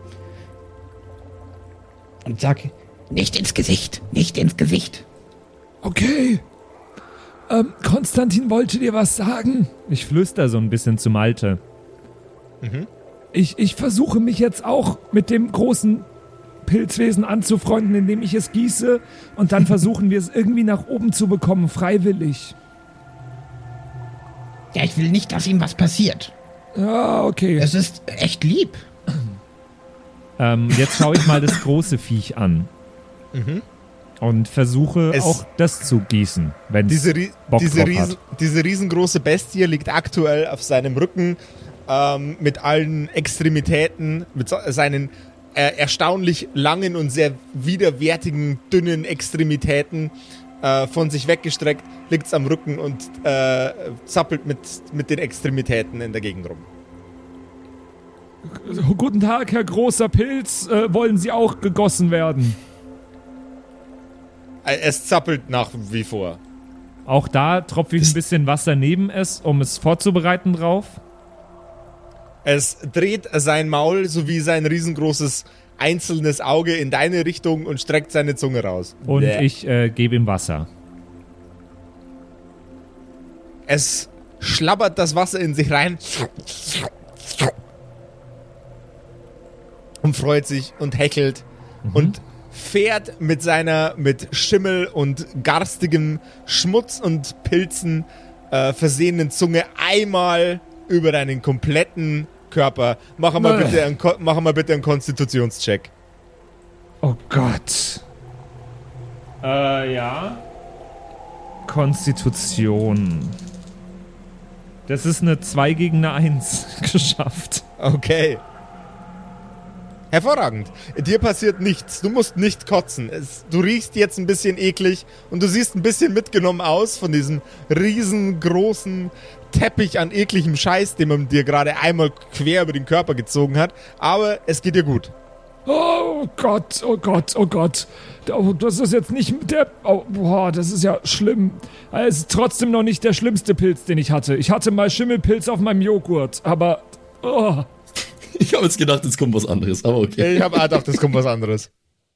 und sag,
Nicht ins Gesicht, nicht ins Gesicht.
Okay. Ähm, Konstantin wollte dir was sagen. Ich flüster so ein bisschen zu Malte. Ich, ich versuche mich jetzt auch mit dem großen Pilzwesen anzufreunden, indem ich es gieße und dann versuchen wir es irgendwie nach oben zu bekommen, freiwillig.
Ja, ich will nicht, dass ihm was passiert.
Ja, okay.
Es ist echt lieb.
Ähm, jetzt schaue ich mal das große Viech an.
Mhm.
Und versuche
Es-
auch das zu gießen, wenn es
Diese, ri
Bock
diese,
drauf
riesen,
hat.
diese riesengroße Bestie liegt aktuell auf seinem Rücken ähm, mit allen Extremitäten, mit so, seinen äh, erstaunlich langen und sehr widerwärtigen, dünnen Extremitäten äh, von sich weggestreckt, liegt es am Rücken und äh, zappelt mit, mit den Extremitäten in der Gegend rum.
Guten Tag, Herr großer Pilz. Äh, wollen Sie auch gegossen werden?
Äh, Es zappelt nach wie vor.
Auch da tropfe ich ein bisschen Wasser neben es, um es vorzubereiten drauf.
Es dreht sein Maul sowie sein riesengroßes einzelnes Auge in deine Richtung und streckt seine Zunge raus.
Und
Bäh.
ich äh, gebe ihm Wasser.
Es schlabbert das Wasser in sich rein und freut sich und hechelt und fährt mit seiner mit Schimmel und garstigem Schmutz und Pilzen äh, versehenen Zunge einmal über deinen kompletten Körper. Mach mal,
Äh.
bitte einen, Ko- mach mal bitte einen Konstitutionscheck.
Oh Gott. Äh, ja. Konstitution. Das ist eine zwei gegen eine eins geschafft.
Okay. Hervorragend. Dir passiert nichts. Du musst nicht kotzen. Es, du riechst jetzt ein bisschen eklig und du siehst ein bisschen mitgenommen aus von diesem riesengroßen Teppich an ekligem Scheiß, den man dir gerade einmal quer über den Körper gezogen hat. Aber es geht dir gut.
Oh Gott, oh Gott, oh Gott. Oh, das ist jetzt nicht der... Oh, boah, das ist ja schlimm. Es ist trotzdem noch nicht der schlimmste Pilz, den ich hatte. Ich hatte mal Schimmelpilz auf meinem Joghurt, aber... Oh.
Ich habe jetzt gedacht, jetzt kommt was anderes, aber okay.
Ich habe auch gedacht, es kommt was anderes.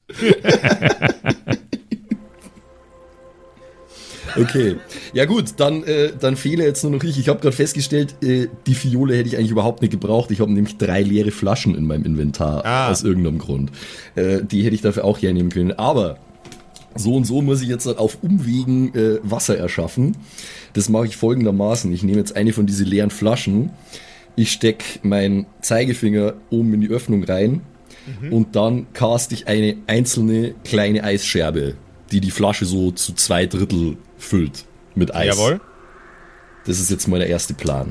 Okay. Ja gut, dann, äh, dann fehle jetzt nur noch ich. Ich habe gerade festgestellt, äh, die Fiole hätte ich eigentlich überhaupt nicht gebraucht. Ich habe nämlich drei leere Flaschen in meinem Inventar,
Ah.
aus irgendeinem Grund. Äh, die hätte ich dafür auch hernehmen können. Aber so und so muss ich jetzt halt auf Umwegen äh, Wasser erschaffen. Das mache ich folgendermaßen. Ich nehme jetzt eine von diesen leeren Flaschen. Ich stecke meinen Zeigefinger oben in die Öffnung rein und dann cast ich eine einzelne kleine Eisscherbe, die die Flasche so zu zwei Drittel füllt mit Eis.
Jawohl.
Das ist jetzt mal der erste Plan.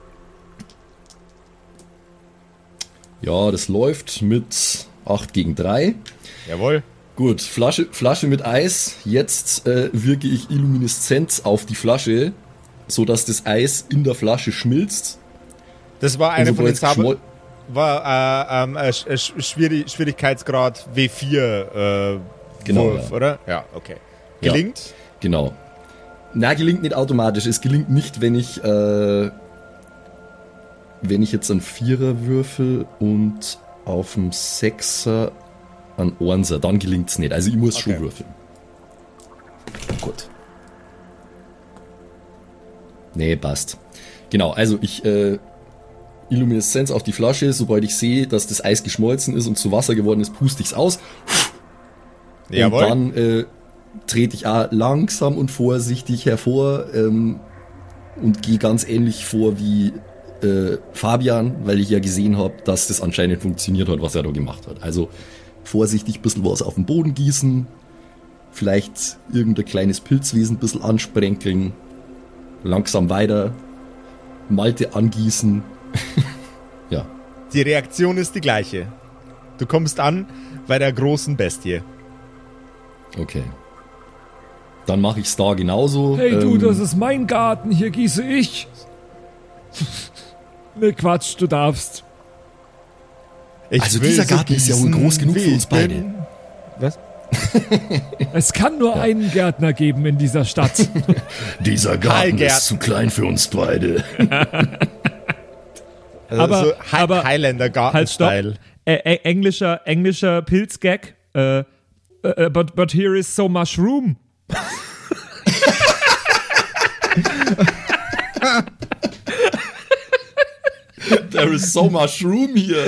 Ja, das läuft mit acht gegen drei.
Jawohl.
Gut, Flasche, Flasche mit Eis. Jetzt äh, wirke ich Illumineszenz auf die Flasche, sodass das Eis in der Flasche schmilzt.
Das war eine
Und
von den
sobald
Zauber...
geschmol-
War äh, ähm, äh, Sch- äh, Sch- Schwierig Schwierigkeitsgrad W vier äh,
Genau,
Wurf,
ja.
oder? Ja, okay.
Ja.
Gelingt?
Genau. Na, gelingt nicht automatisch. Es gelingt nicht, wenn ich äh, wenn ich jetzt einen Vierer würfel und auf dem Sechser einen Einser, dann gelingt's nicht. Also ich muss
Okay.
schon würfeln. Gut. Nee, passt. Genau, also ich äh, Illumineszenz auf die Flasche, sobald ich sehe, dass das Eis geschmolzen ist und zu Wasser geworden ist, puste ich's aus.
Jawohl.
Und dann äh, trete ich auch langsam und vorsichtig hervor ähm, und gehe ganz ähnlich vor wie äh, Fabian, weil ich ja gesehen habe, dass das anscheinend funktioniert hat, was er da gemacht hat. Also vorsichtig ein bisschen was auf den Boden gießen, vielleicht irgendein kleines Pilzwesen ein bisschen ansprenkeln, langsam weiter, Malte angießen. Ja.
Die Reaktion ist die gleiche. Du kommst an bei der großen Bestie.
Okay. Dann mache ich es da genauso.
Hey du,
Ähm,
das ist mein Garten, hier gieße ich. Ne, Quatsch, du darfst.
Ich
Also
will
dieser
so
Garten ist ja wohl
gießen,
groß genug
wie
für uns
ich bin.
beide.
Was?
Es kann nur einen Gärtner geben in dieser Stadt.
Dieser
Karl
Garten
Gärtner.
ist zu klein für uns beide.
Also
Aber-
so Hi
aber-
Highlander
Halt, stopp.
Garten-Style.
Ä ä englischer, englischer Pilzgag. Äh, äh, but, but here is so much room.
There is so mushroom hier.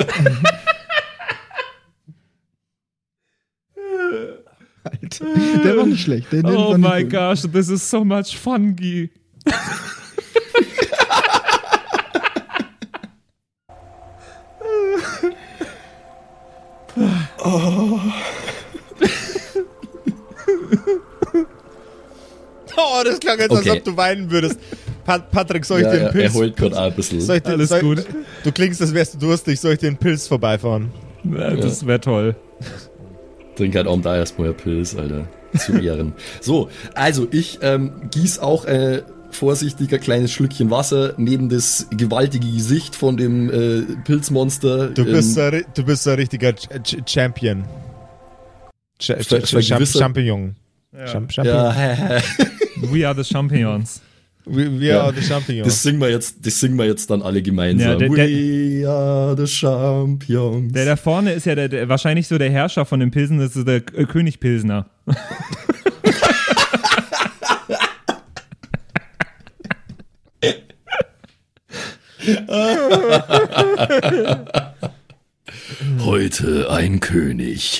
Alter, der war nicht schlecht. Der, der
Oh
war nicht
my
gut.
gosh, this is so much fungi.
Oh, das klang jetzt,
Okay.
als ob du weinen würdest. Pat Patrick, soll ich
Ja,
dir einen
ja,
Pilz...
er heult gerade ein bisschen.
soll ich dir,
Alles
soll,
gut.
Du klingst, als wärst du durstig. Soll ich dir einen Pilz vorbeifahren?
Ja, das wäre toll.
Trink halt auch da erstmal einen Pilz, Alter. Zu Ehren. So, also ich ähm, gieß auch äh, vorsichtig ein kleines Schlückchen Wasser neben das gewaltige Gesicht von dem äh, Pilzmonster.
Du bist,
ähm,
ein, ri- du bist ein richtiger Ch Ch Champion. Ch Ch
Ver-
Ch Champ
vergewissert-
Champignon. Champ Champignon.
ja, hä, hä.
We are the Champions.
We, we
Ja.
are the Champignon.
Das singen wir jetzt, das singen wir jetzt dann alle gemeinsam.
Ja, der-
We are the Champions.
Der da vorne ist ja der, der, wahrscheinlich so der Herrscher von den Pilsen, das ist der äh, König Pilsner.
Heute ein König.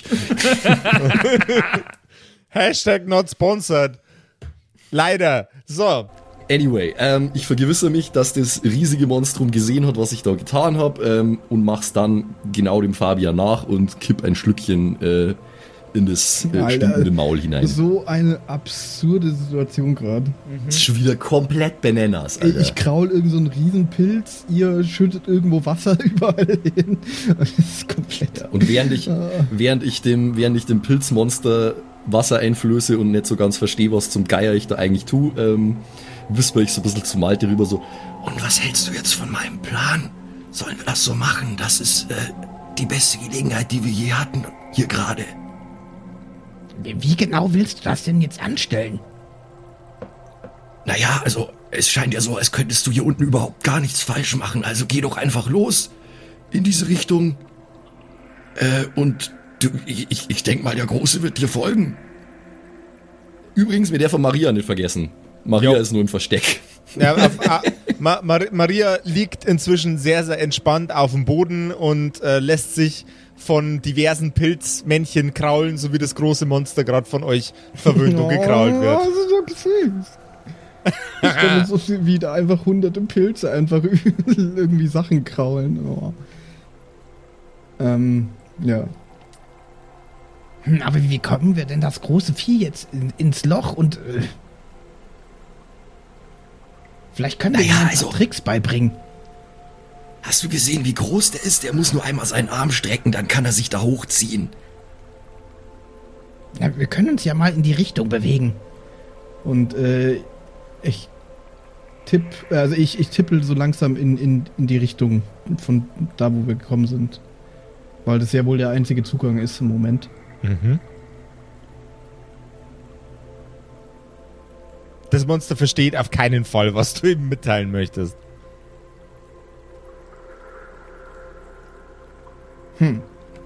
Hashtag not sponsored. Leider. So.
Anyway, ähm, ich vergewissere mich, dass das riesige Monstrum gesehen hat, was ich da getan habe, ähm, und mach's dann genau dem Fabian nach und kipp ein Schlückchen äh, in das äh,
Alter,
stinkende Maul hinein.
So eine absurde Situation gerade.
Das ist schon wieder komplett bananas, Alter.
Ich kraul irgend so einen Riesenpilz, ihr schüttet irgendwo Wasser überall hin. Das ist komplett.
Und während ich, während ich dem, während ich dem Pilzmonster Wasser einflöße und nicht so ganz verstehe, was zum Geier ich da eigentlich tue, ähm, whisper ich so ein bisschen zu Malte rüber so, und was hältst du jetzt von meinem Plan? Sollen wir das so machen? Das ist äh, die beste Gelegenheit, die wir je hatten, hier gerade.
Wie genau willst du das denn jetzt anstellen?
Naja, also es scheint ja so, als könntest du hier unten überhaupt gar nichts falsch machen. Also geh doch einfach los in diese Richtung. Äh, und du, ich, ich, ich denke mal, der Große wird dir folgen. Übrigens, mir der von Maria nicht vergessen. Maria
Jo.
ist nur im Versteck.
Ja, auf, ah, Ma Mar Maria liegt inzwischen sehr, sehr entspannt auf dem Boden und äh, lässt sich von diversen Pilzmännchen kraulen, so wie das große Monster gerade von euch verwöhnt und gekrault
Oh,
wird.
das ist doch süß. Ich stelle mir so wie da einfach hunderte Pilze einfach irgendwie Sachen kraulen. Oh. Ähm, ja.
Hm, aber wie kommen wir denn das große Vieh jetzt in, ins Loch und... Äh, vielleicht können wir
Naja,
ihm ein paar
also-
Tricks beibringen.
Hast du gesehen, wie groß der ist? Der muss nur einmal seinen Arm strecken, dann kann er sich da hochziehen.
Ja, wir können uns ja mal in die Richtung bewegen.
Und äh, ich tipp, also ich, ich tippel so langsam in, in, in die Richtung von da, wo wir gekommen sind. Weil das ja wohl der einzige Zugang ist im Moment.
Mhm. Das Monster versteht auf keinen Fall, was du ihm mitteilen möchtest.
Hm.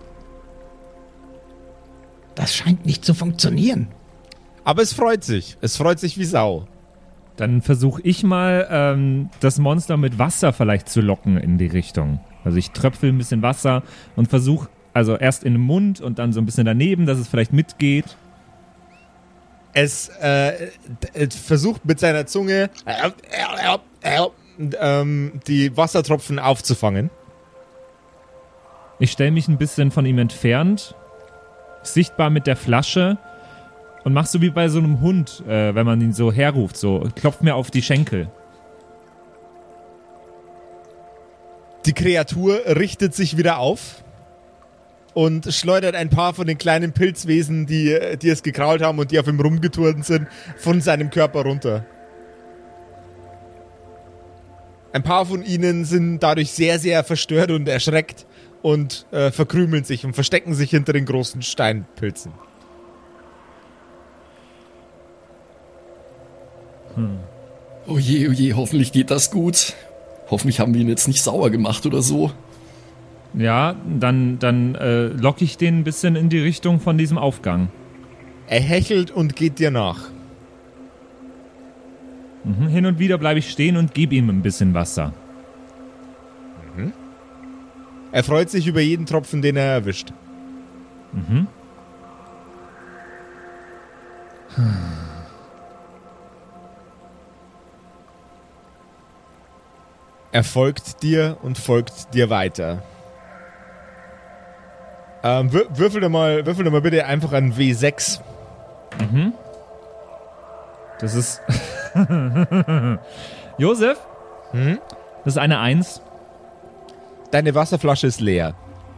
Das scheint nicht zu funktionieren.
Aber es freut sich. Es freut sich wie Sau.
Dann versuche ich mal, ähm, das Monster mit Wasser vielleicht zu locken in die Richtung. Also ich tröpfel ein bisschen Wasser und versuche, also erst in den Mund und dann so ein bisschen daneben, dass es vielleicht mitgeht.
Es äh, d- versucht mit seiner Zunge äh, äh, äh, ähm, die Wassertropfen aufzufangen.
Ich stelle mich ein bisschen von ihm entfernt, sichtbar mit der Flasche und mach so wie bei so einem Hund, äh, wenn man ihn so herruft, so klopft mir auf die Schenkel.
Die Kreatur richtet sich wieder auf und schleudert ein paar von den kleinen Pilzwesen, die, die es gekrault haben und die auf ihm rumgeturnt sind, von seinem Körper runter. Ein paar von ihnen sind dadurch sehr, sehr verstört und erschreckt und äh, verkrümeln sich und verstecken sich hinter den großen Steinpilzen.
Oh je, oh je, hoffentlich geht das gut. Hoffentlich haben wir ihn jetzt nicht sauer gemacht oder so.
Ja, dann, dann äh, locke ich den ein bisschen in die Richtung von diesem Aufgang.
Er hechelt und geht dir nach.
Mhm. Hin und wieder bleibe ich stehen und gebe ihm ein bisschen Wasser.
Er freut sich über jeden Tropfen, den er erwischt.
Mhm.
Er folgt dir und folgt dir weiter. Ähm, wür würfel, doch mal, würfel doch mal bitte einfach an W sechs.
Mhm. Das ist... Josef?
Hm?
Das ist eine Eins.
Deine Wasserflasche ist leer.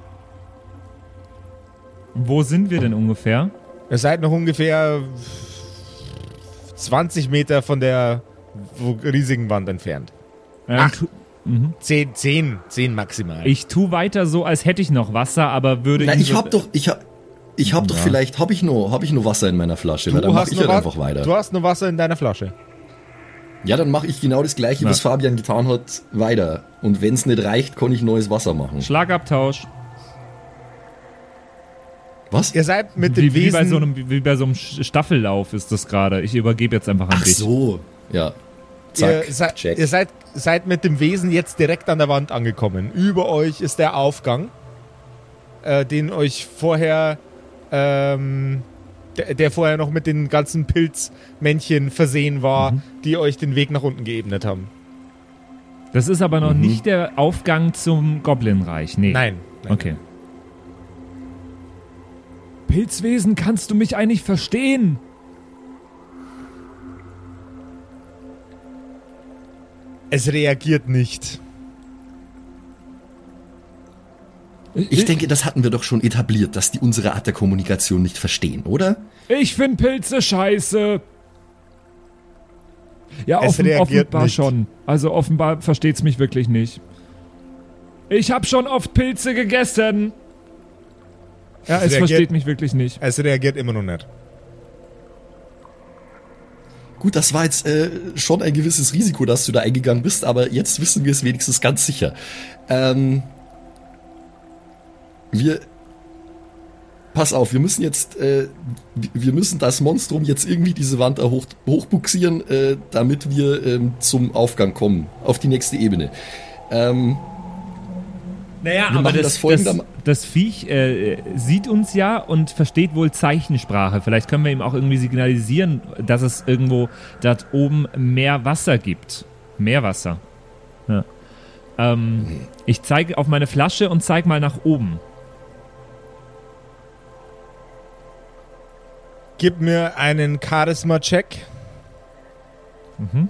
Wo sind wir denn ungefähr?
Ihr seid noch ungefähr zwanzig Meter von der riesigen Wand entfernt.
Ähm,
Ach.
tu, mhm.
zehn, zehn, zehn maximal.
Ich tu weiter so, als hätte ich noch Wasser, aber würde...
Na,
ihn
ich
so-
hab doch, ich hab, ich hab doch vielleicht, hab ich nur, hab ich nur Wasser in meiner Flasche, weil dann mach ich
nur
halt
Wa-
einfach weiter.
Du hast nur Wasser in deiner Flasche.
Ja, dann mache ich genau das gleiche,
Ja.
was Fabian getan hat, weiter. Und wenn es nicht reicht, kann ich neues Wasser machen.
Schlagabtausch.
Was?
Ihr seid mit
Wie,
dem
wie,
Wesen...
bei so einem, wie bei so einem Staffellauf ist das gerade. Ich übergebe jetzt einfach an
Ach
dich.
so, ja. Zack,
ihr, seid,
check.
ihr seid, seid mit dem Wesen jetzt direkt an der Wand angekommen. Über euch ist der Aufgang, äh, den euch vorher, ähm, der, der vorher noch mit den ganzen Pilzmännchen versehen war,
Mhm.
die euch den Weg nach unten geebnet haben.
Das ist aber noch
Mhm.
nicht der Aufgang zum Goblinreich. Nee.
Nein. nein.
Okay. Pilzwesen, kannst du mich eigentlich verstehen?
Es reagiert nicht.
Ich denke, das hatten wir doch schon etabliert, dass die unsere Art der Kommunikation nicht verstehen, oder?
Ich find Pilze scheiße. Ja,
Es
offen,
reagiert
offenbar
nicht.
schon. Also offenbar versteht's mich wirklich nicht. Ich hab schon oft Pilze gegessen. Ja, es
reagiert-
versteht mich wirklich nicht.
Es reagiert immer noch nicht.
Gut, das war jetzt äh, schon ein gewisses Risiko, dass du da eingegangen bist, aber jetzt wissen wir es wenigstens ganz sicher. Ähm, wir... Pass auf, wir müssen jetzt, äh, wir müssen das Monstrum jetzt irgendwie diese Wand da hoch, hochbuxieren, äh, damit wir ähm, zum Aufgang kommen, auf die nächste Ebene. Ähm,
Naja,
Wir
aber
machen
das,
das folgender-
das, das Viech äh, sieht uns ja und versteht wohl Zeichensprache. Vielleicht können wir ihm auch irgendwie signalisieren, dass es irgendwo dort oben mehr Wasser gibt. Mehr Wasser. Ja. Ähm, ich zeige auf meine Flasche und zeige mal nach oben.
Gib mir einen Charisma-Check.
Mhm.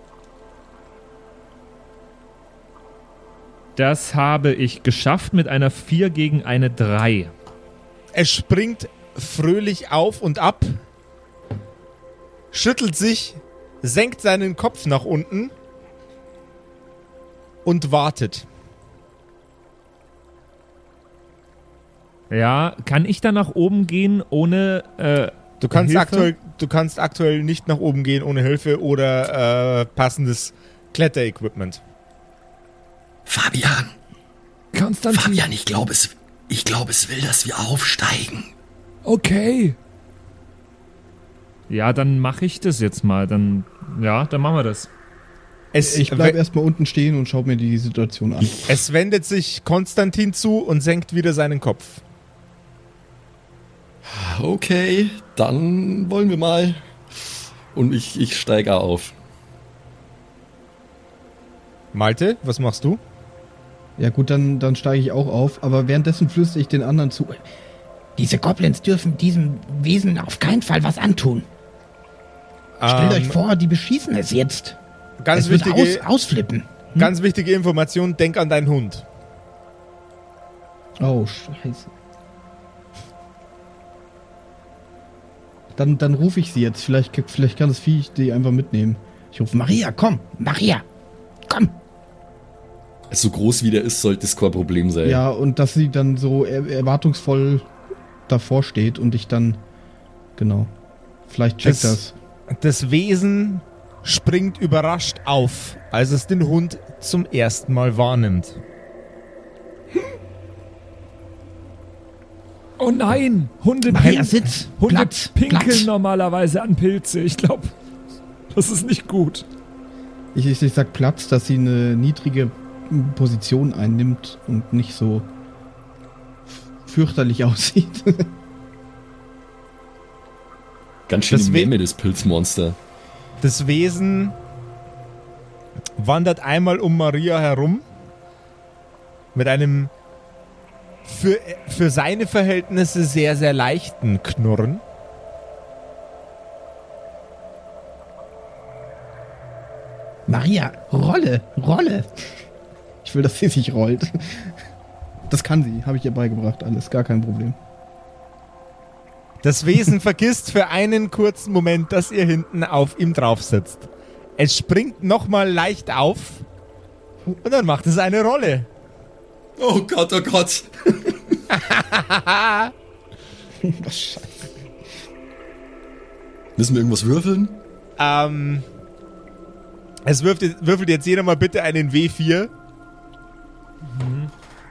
Das habe ich geschafft mit einer vier gegen eine drei.
Er springt fröhlich auf und ab, schüttelt sich, senkt seinen Kopf nach unten und wartet.
Ja, kann ich da nach oben gehen ohne äh,
Du kannst,
Hilfe?
aktuell, du kannst aktuell nicht nach oben gehen ohne Hilfe oder äh, passendes Kletterequipment.
Fabian,
Konstantin.
Fabian, ich glaube es, ich glaube es will, dass wir aufsteigen.
Okay. Ja, dann mache ich das jetzt mal. Dann, ja, dann machen wir das.
Es,
Ich bleib
we-
erstmal unten stehen und schau mir die Situation an.
es wendet sich Konstantin zu und senkt wieder seinen Kopf.
Okay, dann wollen wir mal. Und ich, ich steige auf.
Malte, was machst du?
Ja gut, dann, dann steige ich auch auf, aber währenddessen flüstere ich den anderen zu.
Diese Goblins dürfen diesem Wesen auf keinen Fall was antun. Stellt euch
Ähm,
vor, die beschießen es jetzt.
Ganz
es wird
wichtige,
aus, ausflippen.
ganz wichtige Information, denk an deinen Hund.
Oh, scheiße. Dann, dann rufe ich sie jetzt. Vielleicht, vielleicht kann das Viech die einfach mitnehmen. Ich rufe
Maria, komm, Maria, komm.
So groß wie der ist, sollte es kein Problem sein.
Ja, und dass sie dann so er erwartungsvoll davor steht und ich dann, genau, vielleicht checkt
Das-
das.
Das Wesen springt überrascht auf, als es den Hund zum ersten Mal wahrnimmt.
Oh nein, Hunde,
Maria,
pin-
sitz,
Hunde
Platz,
pinkeln
Platz.
normalerweise an Pilze. Ich glaube, das ist nicht gut.
Ich, ich, ich sag Platz, dass sie eine niedrige Position einnimmt und nicht so fürchterlich aussieht.
Ganz schön
Das
die
We-
Memme, das Pilzmonster.
Das Wesen wandert einmal um Maria herum mit einem für, für seine Verhältnisse sehr, sehr leichten Knurren.
Maria, Rolle, Rolle. Ich will, dass sie sich rollt. Das kann sie, habe ich ihr beigebracht, alles, gar kein Problem.
Das Wesen vergisst für einen kurzen Moment, dass ihr hinten auf ihm drauf sitzt. Es springt nochmal leicht auf und dann macht es eine Rolle.
Oh Gott, oh Gott.
Was Scheiße.
Müssen wir irgendwas würfeln?
Ähm, es würfelt, würfelt jetzt jeder mal bitte einen W vier. Mhm.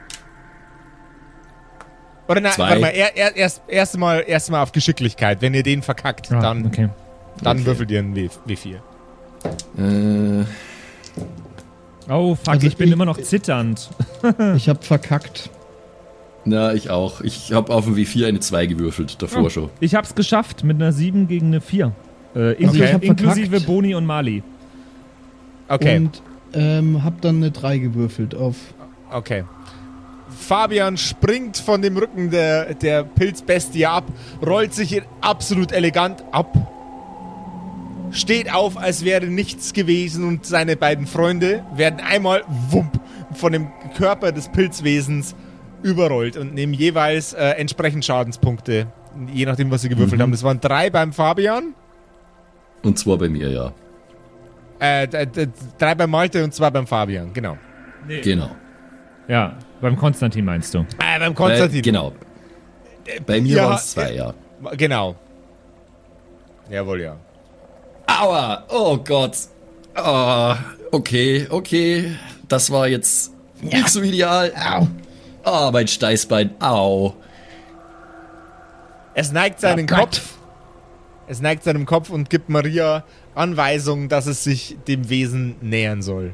Oder nein,
Zwei.
warte mal, er, er, erst, erst, mal, erst mal auf Geschicklichkeit. Wenn ihr den verkackt,
Ah,
dann,
okay.
dann
Okay.
würfelt ihr einen W vier.
Äh,
Oh, fuck,
Also
ich bin
ich-
immer noch zitternd.
Ich habe verkackt.
na, ich auch. Ich habe auf dem W vier eine zwei gewürfelt, davor
Oh,
schon.
ich hab's geschafft mit einer sieben gegen eine vier. Äh, in,
Also ich hab
inklusive
verkackt.
Boni und Mali.
Okay,
Und ähm, hab dann eine drei gewürfelt auf.
okay. Fabian springt von dem Rücken der, der Pilzbestie ab, rollt sich absolut elegant ab, steht auf, als wäre nichts gewesen und seine beiden Freunde werden einmal wump von dem Körper des Pilzwesens überrollt und nehmen jeweils äh, entsprechend Schadenspunkte, je nachdem, was sie gewürfelt
Mhm.
haben. Das waren drei beim Fabian,
Und zwar bei mir, ja.
äh, d- d- drei beim Malte und zwei beim Fabian, genau.
Genau.
Ja, beim Konstantin meinst du.
Äh, beim Konstantin.
Äh, genau. Bei mir
Ja,
waren es zwei, ja.
Genau. Jawohl, ja.
Aua! Oh Gott! Ah, okay, okay. Das war jetzt nicht so ideal.
Au.
Ah, mein Steißbein. Au.
Es neigt seinen
Oh Gott.
Kopf. Es neigt seinem Kopf und gibt Maria Anweisungen, dass es sich dem Wesen nähern soll.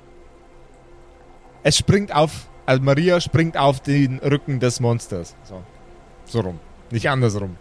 Es springt auf, also Maria springt auf den Rücken des Monsters. So, so rum. Nicht andersrum.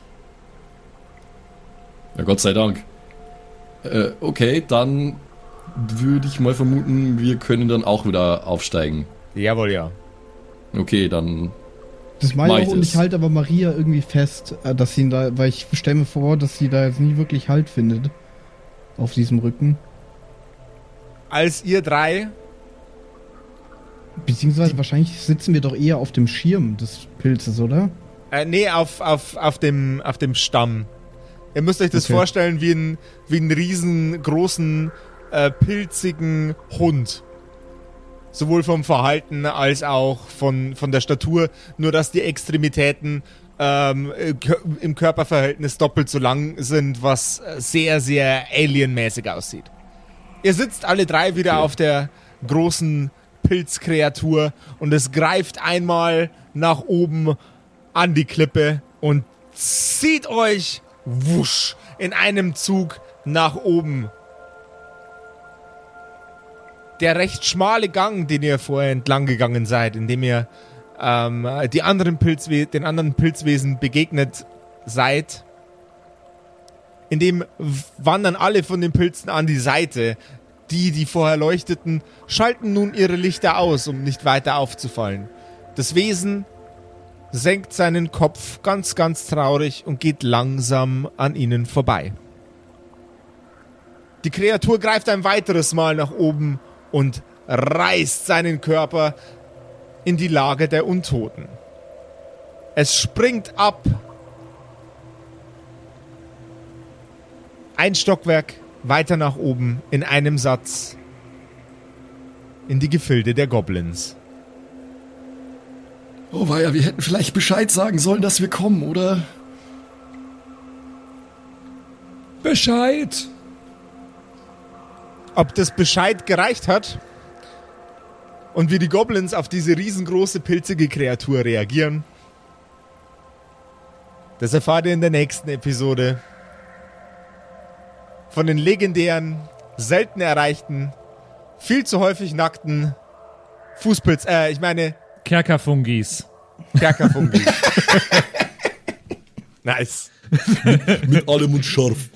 Ja, Gott sei Dank. Äh, okay, dann würde ich mal vermuten, wir können dann auch wieder aufsteigen.
Jawohl, ja.
Okay, dann.
Das meine
Mach
ich
ich
auch und
das.
ich halte aber Maria irgendwie fest, äh, dass sie ihn da, weil ich stelle mir vor, dass sie da jetzt nie wirklich Halt findet. Auf diesem Rücken.
Als ihr drei,
Beziehungsweise wahrscheinlich sitzen wir doch eher auf dem Schirm des Pilzes, oder?
äh, nee, auf, auf, auf, dem, auf dem Stamm. Ihr müsst euch das
Okay.
vorstellen wie einen wie einen riesengroßen, äh, pilzigen Hund. Sowohl vom Verhalten als auch von, von der Statur. Nur, dass die Extremitäten ähm, äh, kö- im Körperverhältnis doppelt so lang sind, was äh, sehr, sehr alienmäßig aussieht. Ihr sitzt alle drei wieder
Okay.
auf der großen Pilzkreatur und es greift einmal nach oben an die Klippe und zieht euch wusch in einem Zug nach oben. Der recht schmale Gang, den ihr vorher entlang gegangen seid, in dem ihr ähm, die anderen Pilzwe- den anderen Pilzwesen begegnet seid, in dem w- wandern alle von den Pilzen an die Seite. Die, die vorher leuchteten, schalten nun ihre Lichter aus, um nicht weiter aufzufallen. Das Wesen senkt seinen Kopf ganz, ganz traurig und geht langsam an ihnen vorbei. Die Kreatur greift ein weiteres Mal nach oben und reißt seinen Körper in die Lage der Untoten. Es springt ab. Ein Stockwerk weiter nach oben in einem Satz in die Gefilde der Goblins.
Oh weia, wir hätten vielleicht Bescheid sagen sollen, dass wir kommen, oder?
Bescheid!
Ob das Bescheid gereicht hat und wie die Goblins auf diese riesengroße pilzige Kreatur reagieren, das erfahrt ihr in der nächsten Episode von den legendären, selten erreichten, viel zu häufig nackten Fußpilz, äh, ich meine
Kerkerfungis.
Kerkerfungi. Nice.
Mit allem und scharf.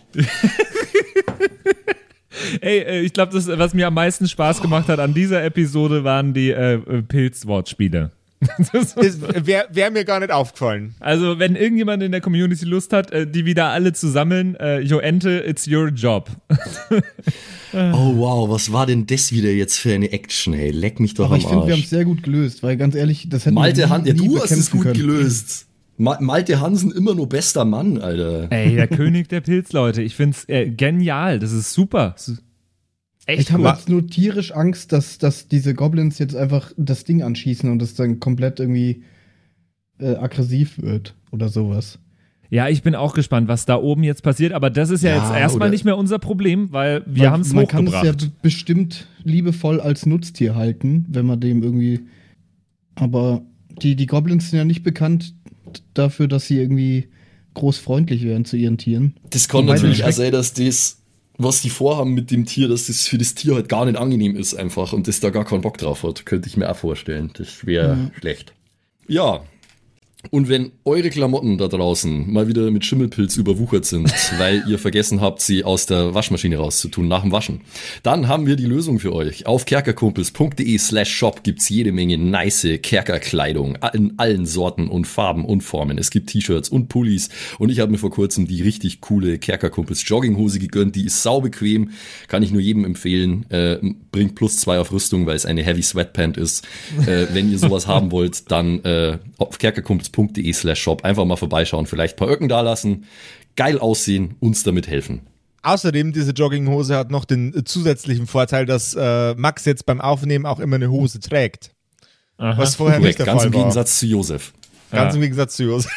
Ey, äh, ich glaube, das, was mir am meisten Spaß gemacht hat an dieser Episode, waren die äh, Pilzwortspiele.
Wäre wär mir gar nicht aufgefallen.
Also, wenn irgendjemand in der Community Lust hat, äh, die wieder alle zu sammeln, äh, Joente, it's your job.
Oh wow, was war denn das wieder jetzt für eine Action, ey? Leck mich doch
Aber
am
ich finde, wir haben
Arsch.
es sehr gut gelöst, weil ganz ehrlich, das hätten
Malte
wir
Han,
nie,
ja,
nie
du hast es
bekämpfen
gut
können.
gelöst. Ma Malte Hansen immer nur bester Mann, Alter.
Ey, der König der Pilzleute. Ich find's äh, genial. Das ist super. Das ist echt
Ich habe
gut.
jetzt nur tierisch Angst, dass, dass diese Goblins jetzt einfach das Ding anschießen und es dann komplett irgendwie äh, aggressiv wird oder sowas.
Ja, ich bin auch gespannt, was da oben jetzt passiert. Aber das ist ja,
Ja,
jetzt erstmal
oder-
nicht mehr unser Problem, weil wir
Weil
haben es
Man kann es
hochgebracht.
ja b- bestimmt liebevoll als Nutztier halten, wenn man dem irgendwie. Aber die, die Goblins sind ja nicht bekannt dafür, dass sie irgendwie großfreundlich wären zu ihren Tieren.
Das kann
Wobei
natürlich
der
auch sein, dass das, was die vorhaben mit dem Tier, dass das für das Tier halt gar nicht angenehm ist einfach und das da gar keinen Bock drauf hat. Könnte ich mir auch vorstellen. Das wäre
Mhm.
schlecht. Ja. Und wenn eure Klamotten da draußen mal wieder mit Schimmelpilz überwuchert sind, weil ihr vergessen habt, sie aus der Waschmaschine rauszutun nach dem Waschen, dann haben wir die Lösung für euch. Auf kerkerkumpels.de slash shop gibt's jede Menge nice Kerkerkleidung in allen Sorten und Farben und Formen. Es gibt T-Shirts und Pullis und ich habe mir vor kurzem die richtig coole Kerkerkumpels Jogginghose gegönnt. Die ist saubequem, kann ich nur jedem empfehlen. Äh, bringt plus zwei auf Rüstung, weil es eine Heavy Sweatpant ist. Äh, wenn ihr sowas haben wollt, dann äh, auf kerkerkumpels.de slash shop einfach mal vorbeischauen, vielleicht ein paar Öcken da lassen, geil aussehen, uns damit helfen.
Außerdem, diese Jogginghose hat noch den äh, zusätzlichen Vorteil, dass äh, Max jetzt beim Aufnehmen auch immer eine Hose trägt.
Aha.
Was vorher
Korrekt,
nicht der
ganz
Fall
im
war.
Gegensatz zu Josef.
Ganz
Ja.
im Gegensatz zu Josef.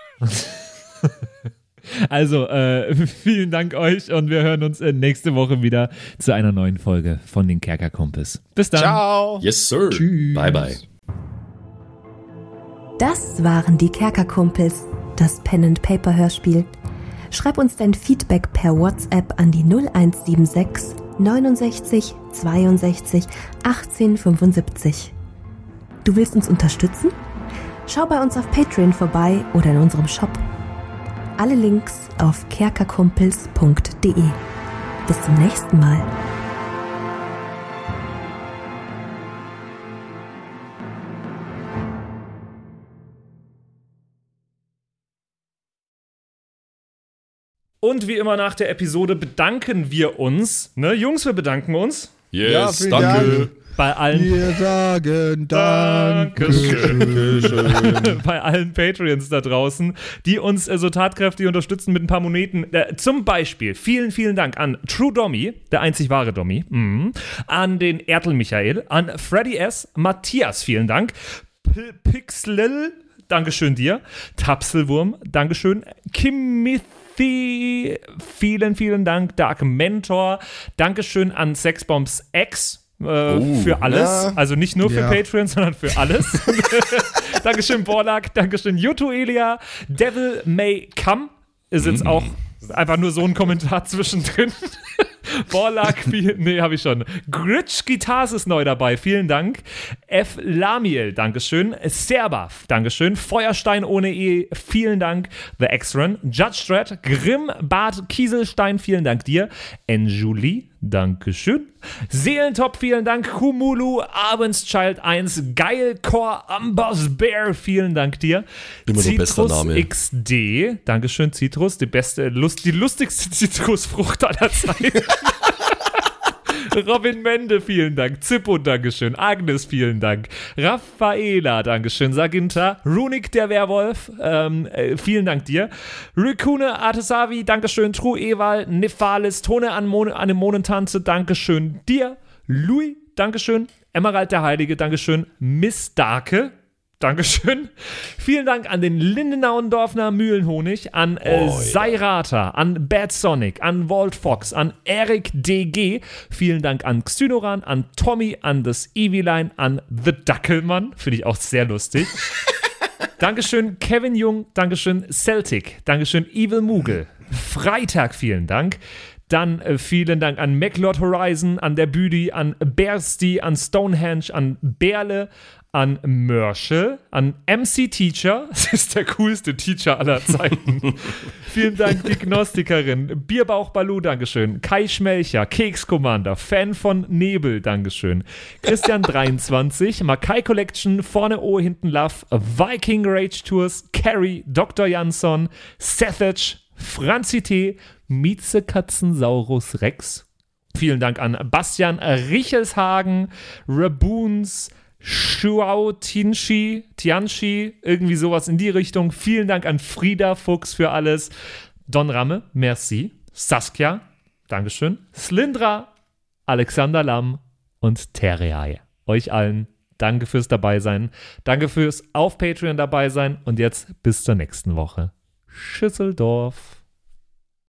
Also, äh, vielen Dank euch und wir hören uns äh, nächste Woche wieder zu einer neuen Folge von den Kerkerkumpels. Bis dann.
Ciao.
Yes, sir.
Tschüss.
Bye, bye.
Das waren die Kerkerkumpels, das Pen-and-Paper-Hörspiel. Schreib uns dein Feedback per WhatsApp an die null eins sieben sechs neunundsechzig zweiundsechzig achtzehn fünfundsiebzig. Du willst uns unterstützen? Schau bei uns auf Patreon vorbei oder in unserem Shop. Alle Links auf kerkerkumpels punkt de. Bis zum nächsten Mal.
Und wie immer nach der Episode bedanken wir uns. Ne, Jungs, wir bedanken uns.
Yes,
Ja, vielen
danke.
Dank.
Bei allen,
Wir sagen
Dankeschön. bei allen Patreons da draußen, die uns äh, so tatkräftig unterstützen mit ein paar Moneten. Äh, zum Beispiel vielen, vielen Dank an True Dommy, der einzig wahre Dommy, mhm. an den Ertel Michael, an Freddy S., Matthias, vielen Dank, P Pixlil, Dankeschön dir, Tapselwurm, Dankeschön, Kimothy, vielen, vielen Dank, Dark Mentor, Dankeschön an Sexbombs X, äh,
Oh,
für alles,
ja.
also nicht nur für
Ja.
Patreon, sondern für alles. Dankeschön Borlak, Dankeschön Yuto Elia, Devil May Come ist jetzt auch einfach nur so ein Kommentar zwischendrin. Borlak, viel, nee, habe ich schon. Gritsch Guitars ist neu dabei, vielen Dank. F. Lamiel, Dankeschön. Serba, Dankeschön. Feuerstein ohne E, vielen Dank. The X-Run, Judge Strat, Grimm, Bart Kieselstein, vielen Dank dir. Enjulie, Dankeschön. Seelentop, vielen Dank. Kumulu, Abendschild eins, Geilcore, Ambers Bear, vielen Dank dir.
Immer noch bester Name.
X D, Dankeschön, Citrus, die beste, Lust, die lustigste Zitrusfrucht aller Zeiten. Robin Mende, vielen Dank. Zippo, Dankeschön. Agnes, vielen Dank. Raffaela, Dankeschön. Saginta. Runik, der Werwolf, ähm, äh, vielen Dank dir. Rikune, Artesavi, Dankeschön. True Ewal, Nephalis, Tone Anemonentanze, Dankeschön dir. Louis, Dankeschön. Emerald, der Heilige, Dankeschön. Miss Darke, Dankeschön. Vielen Dank an den Lindenauendorfner Mühlenhonig, an äh,
Oh, ja.
Seirata, an Bad Sonic, an Walt Fox, an Eric D G. Vielen Dank an Xynoran, an Tommy, an das Eviline, an The Dackelmann. Finde ich auch sehr lustig. Dankeschön Kevin Jung, Dankeschön Celtic, Dankeschön Evil Moogle. Freitag, vielen Dank. Dann äh, vielen Dank an MacLord Horizon, an der Büdi, an Bersti, an Stonehenge, an Berle, an Mörschel, an M C Teacher, das ist der coolste Teacher aller Zeiten. Vielen Dank, die Gnostikerin, Bierbauch Balu, Dankeschön, Kai Schmelcher, Keks Commander, Fan von Nebel, Dankeschön, Christian dreiundzwanzig, Makai Collection, vorne O, hinten Love, Viking Rage Tours, Carrie, Doktor Jansson, Sethage, Franzi T., Mieze Katzensaurus Rex. Vielen Dank an Bastian Richelshagen, Raboons, Shuao Tianchi, Tianchi, irgendwie sowas in die Richtung. Vielen Dank an Frieda Fuchs für alles. Don Ramme, merci. Saskia, Dankeschön. Slindra, Alexander Lamm und Terreae. Euch allen danke fürs Dabeisein. Danke fürs auf Patreon dabei sein. Und jetzt bis zur nächsten Woche. Schüsseldorf.